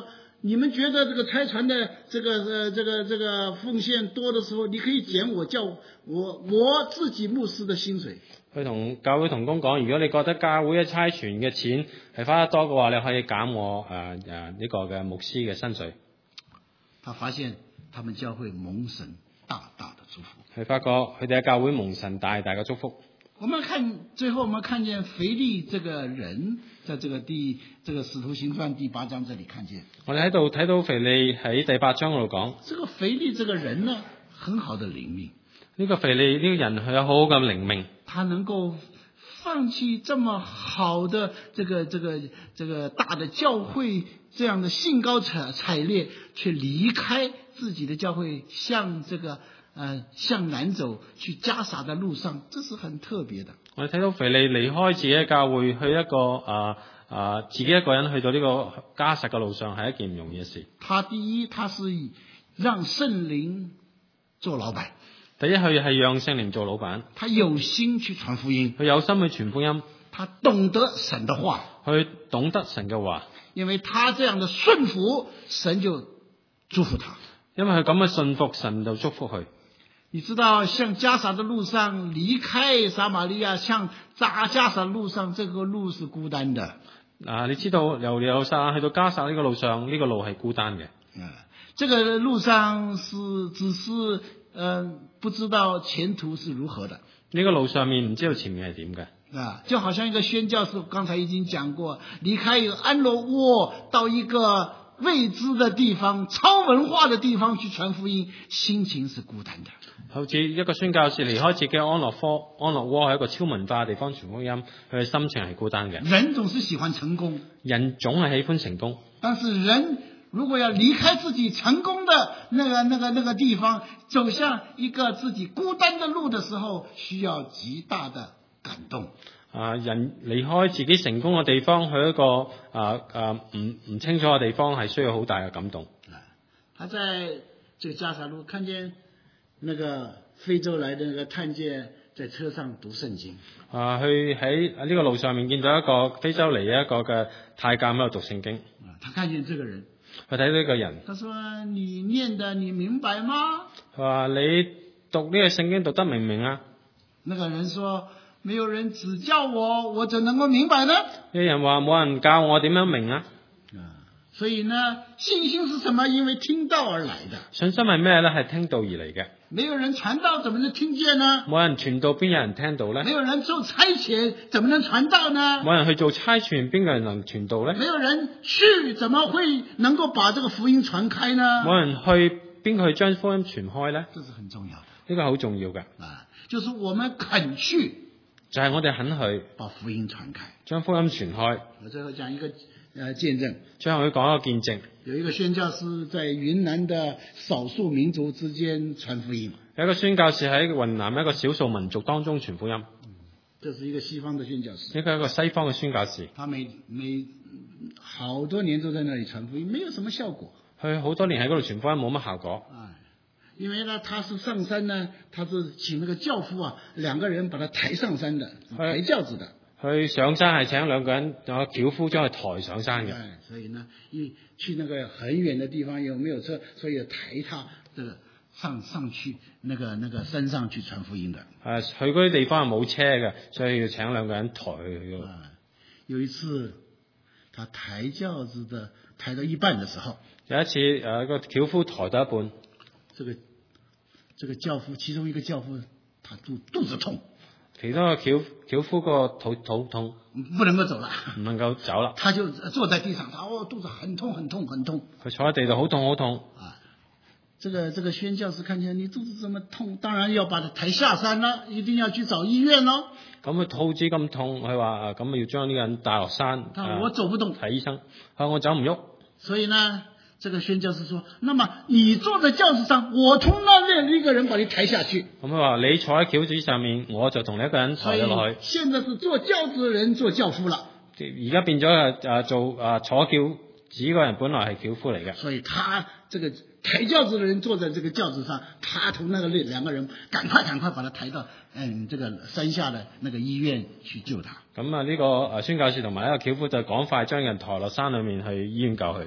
你們覺得這個差傳的這個呃這個這個奉獻多的時候，你可以減我叫我我自己牧師的薪水。 佢同教會同工講，如果你覺得教會嘅差傳嘅錢係花得多嘅話，你可以減我誒誒呢個嘅牧師嘅薪水。 他發現他們教會蒙神大大的祝福。 佢發覺佢哋喺教會蒙神大大嘅祝福。 我們看最後我們看見腓利這個人，在這個第這個使徒行傳第八章這裏看見。 我哋喺度睇到腓利喺第八章嗰度講， 這個腓利這個人呢，很好的靈命。 呢個腓利呢個人佢有好好嘅靈命， 他能夠放棄這麼好的這個這個這個大的教會，這樣的興高采采烈，卻離開自己的教會，向這個呃向南走去迦薩的路上，這是很特別的。 我哋睇到腓利離開自己嘅教會，去一個啊啊自己一個人去到呢個迦薩嘅路上，係一件唔容易嘅事。 他第一，他是讓聖靈做老闆。 第一，佢係讓聖靈做老闆， 他有心去傳福音， 佢有心去傳福音， 他懂得神的話， 佢懂得神嘅話， 因為他這樣的順服，神就祝福他。 因為佢咁嘅信服，神就祝福佢。 你知道，向迦薩的路上，離開撒瑪利亞，向扎迦薩路上，這個路是孤單的。 啊，你知道由耶路撒冷去到迦薩呢個路上，呢、這個路係孤單嘅。 啊，這個路上是只是嗯、呃，不知道前途是如何的。 呢個路上面唔知道前面係點嘅。 啊，就好像一個宣教士，剛才已經講過，離開一個安樂窩，到一個未知的地方、超文化的地方去傳福音，心情是孤單的。 好似一個宣教士離開自己安樂科、安樂窩，係一個超文化嘅地方傳福音，佢嘅心情係孤單嘅。 人總是喜歡成功， 人總係喜歡成功， 但是人如果要離開自己成功的那個、那個、那個地方，走向一個自己孤單的路的時候，需要極大的感動。 啊，人離開自己成功嘅地方，去一個啊啊唔唔清楚嘅地方，係需要好大嘅感動。 啊，他在這個迦薩路看見那個非洲來的那個探監在車上讀聖經。啊， 去喺呢個路上面見到一個非洲嚟嘅一個嘅太監喺度讀聖經。 啊，他看見這個人， 佢睇到呢個人， 他說：你念的你明白嗎？ 佢話你讀呢個聖經讀得明唔明啊？ 那個人說：沒有人指教我，我怎能夠明白呢？ 有人話冇人教我點樣明啊？ 所以呢，信心是什麼？因為聽道而來的。 信心係咩呢？係聽道而嚟嘅。 沒有人傳道，怎麼能聽見呢？ 冇人傳道，邊有人聽到呢？ 沒有人做差遣，怎麼能傳道呢？ 冇人去做差傳，邊個人能傳道呢？ 沒有人去，怎麼會能夠把這個福音傳開呢？ 冇人去，邊個去將福音傳開呢？ 這是很重要的。 呢個好重要嘅。 啊，就是我們肯去， 就係我哋肯去把福音傳開， 將福音傳開。 我最後講一個呃見證。 最後佢講一個見證。 有一個宣教士在雲南的少數民族之間傳福音。 有一個宣教士喺雲南一個少數民族當中傳福音。 嗯，這是一個西方的宣教士。 呢個係一個西方嘅宣教士。 他每每好多年都在那裡傳福音，沒有什麼效果。 佢好多年喺嗰度傳福音冇乜效果。 啊，因為呢，他是上山呢，他是請那個轎夫啊，兩個人把他抬上山的，抬轎子的。 佢上山係請兩個人，有個轎夫將佢抬上山嘅。 哎，所以呢，一去那個很遠的地方又沒有車，所以抬他這個上上去那個那個山上去傳福音的。 誒，去嗰啲地方係冇車嘅，所以要請兩個人抬佢去。 啊，有一次，他抬轎子的抬到一半的時候， 有一次誒個轎夫抬到一半， 這個這個轎夫其中一個轎夫，他肚肚子痛。 其中一個轎轎夫個肚肚痛， 不能夠走了， 唔能夠走啦。 他就坐在地上，他哦肚子很痛很痛很痛。 佢坐喺地度好痛好痛。 啊，這個這個宣教士看見你肚子這麼痛，當然要把他抬下山啦，一定要去找醫院咯。 咁佢肚子咁痛，佢話誒咁要將呢個人帶落山。 他我走不動， 睇醫生。佢我走唔喐。 所以呢，這個宣教士說：那麼你坐在轎子上，我同那另一個人把你抬下去。 咁佢話你坐喺轎子上面，我就同你一個人抬咗落去。 現在是坐轎子的人做轎夫了。 而家變咗誒誒做誒、啊、坐轎子個人本來係轎夫嚟嘅。 所以他這個抬轎子的人坐在這個轎子上，他同那個兩個人趕快趕快把他抬到嗯這個山下的那個醫院去救他。 咁啊呢個誒宣教士同埋一個轎夫就趕快將人抬落山裏面去醫院救佢。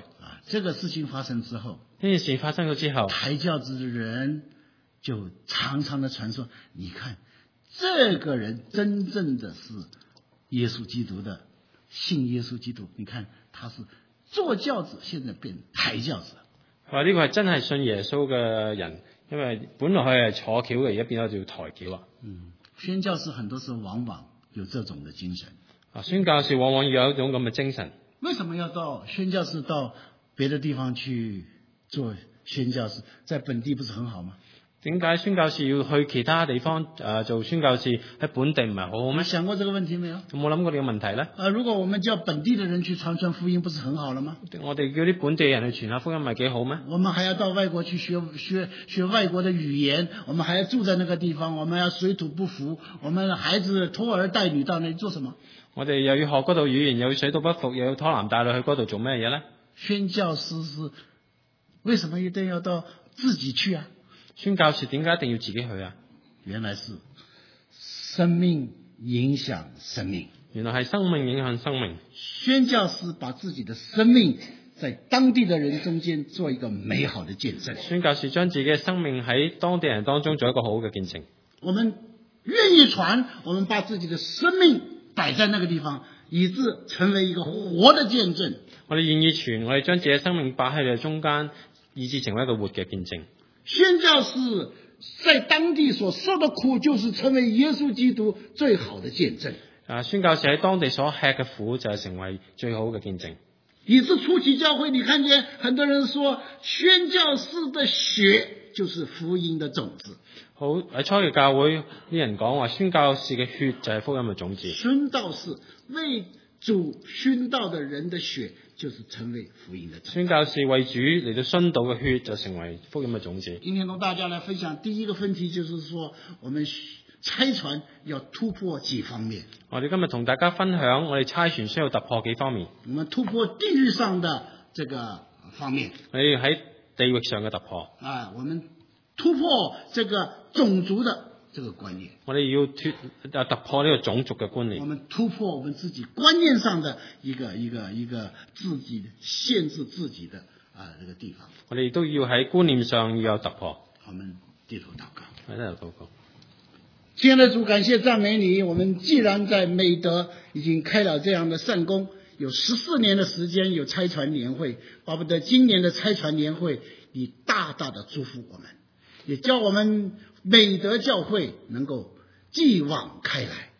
这个事情发生之后， 呢件事發生咗之後， 抬轿子的人就常常的傳說，你看這個人真正的是耶穌基督的，信耶穌基督，你看他是坐轎子，現在變抬轎子。 話呢個係真係信耶穌嘅人，因為本來佢係坐轎嘅，而家變咗要抬轎啊。 嗯，宣教士很多時候往往有這種的精神。 啊，宣教士往往要有一種咁嘅精神。 為什麼要到宣教士到別的地方去做宣教士？在本地不是很好嗎？ 點解宣教士要去其他地方誒、呃、做宣教士？喺本地唔係好好咩？ 想過這個問題沒有？ 有冇諗過呢個問題咧？ 啊，如果我們叫本地的人去傳傳福音，不是很好了嗎？ 我哋叫啲本地人去傳下福音，咪幾好咩？ 我們還要到外國去學學學外國的語言，我們還要住在那個地方，我們要水土不服，我們的孩子拖兒帶女到那裡做什麼？ 我哋又要學嗰度語言，又要水土不服，又要拖男帶女去嗰度做咩嘢咧？ 宣教師是為什麼一定要到自己去啊？ 宣教士點解一定要自己去啊？ 原來是生命影響生命， 原來係生命影響生命。 宣教士把自己的生命在當地的人中間做一個美好的見證。 宣教士將自己嘅生命喺當地人當中做一個好嘅見證。 我們願意傳，我們把自己的生命擺在那個地方，以致成為一個活的見證。 我哋願意傳，我哋將自己嘅生命擺喺你哋中間，以致成為一個活嘅見證。 宣教士在當地所受的苦，就是成為耶穌基督最好的見證。 啊，宣教士喺當地所吃嘅苦，就係成為最好嘅見證。 以致初期教會，你看見很多人說，宣教士的血就是福音的種子。 好，喺初期教會啲人講話，宣教士嘅血就係福音嘅種子。 宣道士為主宣道的人的血，就是成為福音的種子。 宣教士為主嚟到宣道嘅血，就成為福音嘅種子。 今天同大家來分享第一個分題，就是說我們差傳要突破幾方面。 我哋今日同大家分享，我哋差傳需要突破幾方面。 我們突破地域上的這個方面， 我哋喺地域上嘅突破。 啊，我們突破這個種族的這個觀念。 我哋要脱啊突破呢個種族嘅觀念。 我們突破我們自己觀念上的一個一個一個自己限制自己的啊這個地方。 我哋都要喺觀念上要有突破。 我們低頭禱告。 喺度禱告。 親愛的主，感謝讚美你。我們既然在美德已經開了這樣的善工，有十四年的時間有差傳年會，巴不得今年的差傳年會，你大大的祝福我們，也叫我們美德教會能夠繼往開來。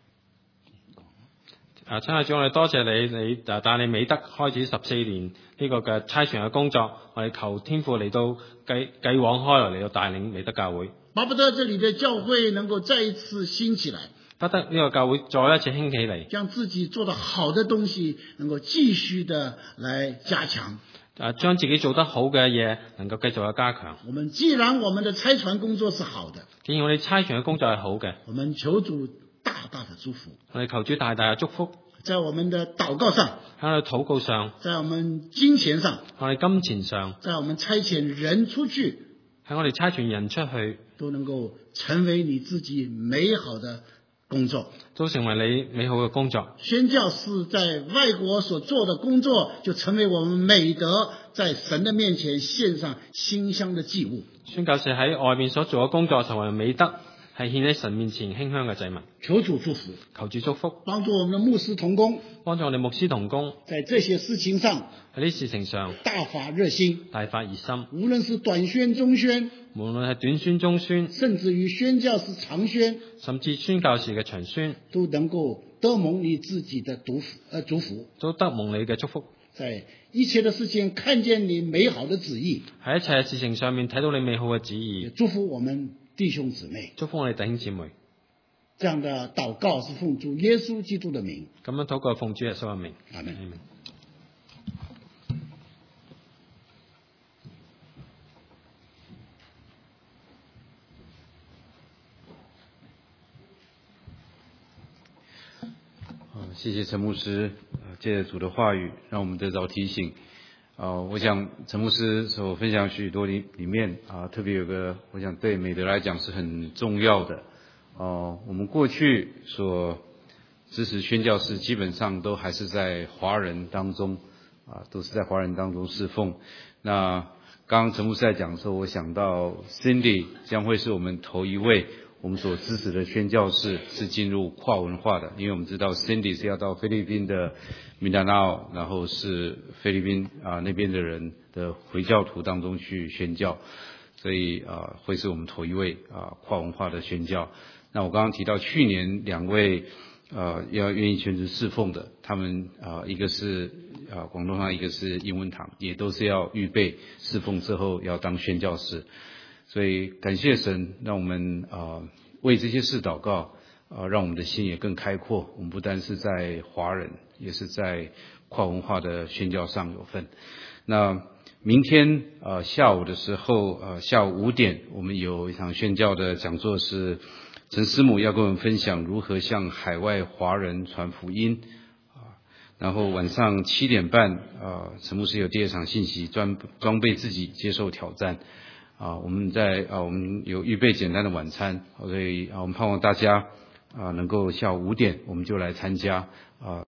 啊，親愛的主，我哋多謝你，你誒帶你美德開始十四年呢個嘅差傳嘅工作，我哋求天父嚟到繼繼往開來嚟到帶領美德教會。 巴不得這裡的教會能夠再一次興起來， 巴不得呢個教會再一次興起嚟， 將自己做得好的東西能夠繼續的來加強。 啊，將自己做得好嘅嘢能夠繼續去加強。 我們既然我們的差傳工作是好的， 既然我哋差傳嘅工作係好嘅， 我們求主大大的祝福。 我哋求主大大嘅祝福， 在我們的禱告上， 喺我哋禱告上， 在我們金錢上， 我哋金錢上， 在我們差遣人出去， 喺我哋差傳人出去， 都能夠成為你自己美好的工作， 都成為你美好嘅工作。 宣教士在外國所做的工作，就成為我們美德在神的面前獻上馨香的祭物。 宣教士喺外面所做嘅工作，成為美德，係獻喺神面前馨香嘅祭物。 求主祝福， 求主祝福， 幫助我們的牧師同工， 幫助我哋牧師同工， 在這些事情上， 喺呢事情上大發熱心， 大發熱心。 無論是短宣、中宣， 無論係短宣、中宣， 甚至於宣教士長宣， 甚至宣教士嘅長宣， 都能夠得蒙你自己的祝福，呃，祝福， 都得蒙你嘅祝福。 在一切的事情看見你美好的旨意， 喺一切嘅事情上面睇到你美好嘅旨意， 祝福我們弟兄姊妹， 祝福我哋弟兄姊妹。 這樣的禱告是奉主耶穌基督的名， 咁樣禱告奉主耶穌嘅名， 阿門。 阿門。 謝謝陳牧師，借着主的話語，讓我們得到提醒。啊，我想陳牧師所分享許多裡裡面啊，特別有個，我想對美德來講是很重要的。哦，我們過去所支持宣教士，基本上都還是在華人當中。 啊，都是在华人当中侍奉。那刚刚陈牧师在讲的时候，我想到 Cindy 将会是我们头一位我们所支持的宣教士是进入跨文化的，因为我们知道 Cindy 是要到菲律宾的民达纳奥，然后是菲律宾啊那边的人的回教徒当中去宣教，所以啊会是我们头一位啊跨文化的宣教。那我刚刚提到去年两位呃要愿意全职侍奉的，他们啊一个是啊广东堂，一个是英文堂，也都是要预备侍奉之后要当宣教士。所以感谢神，让我们啊为这些事祷告啊，让我们的心也更开阔。我们不单是在华人，也是在跨文化的宣教上有份。那明天啊下午的时候啊下午五点，我们有一场宣教的讲座，是陈师母要跟我们分享如何向海外华人传福音啊。然后晚上七点半啊，陈牧师有第二场信息，装装备自己接受挑战。啊，我们在啊，我们有预备简单的晚餐，所以啊，我们盼望大家啊能够下午五点我们就来参加啊。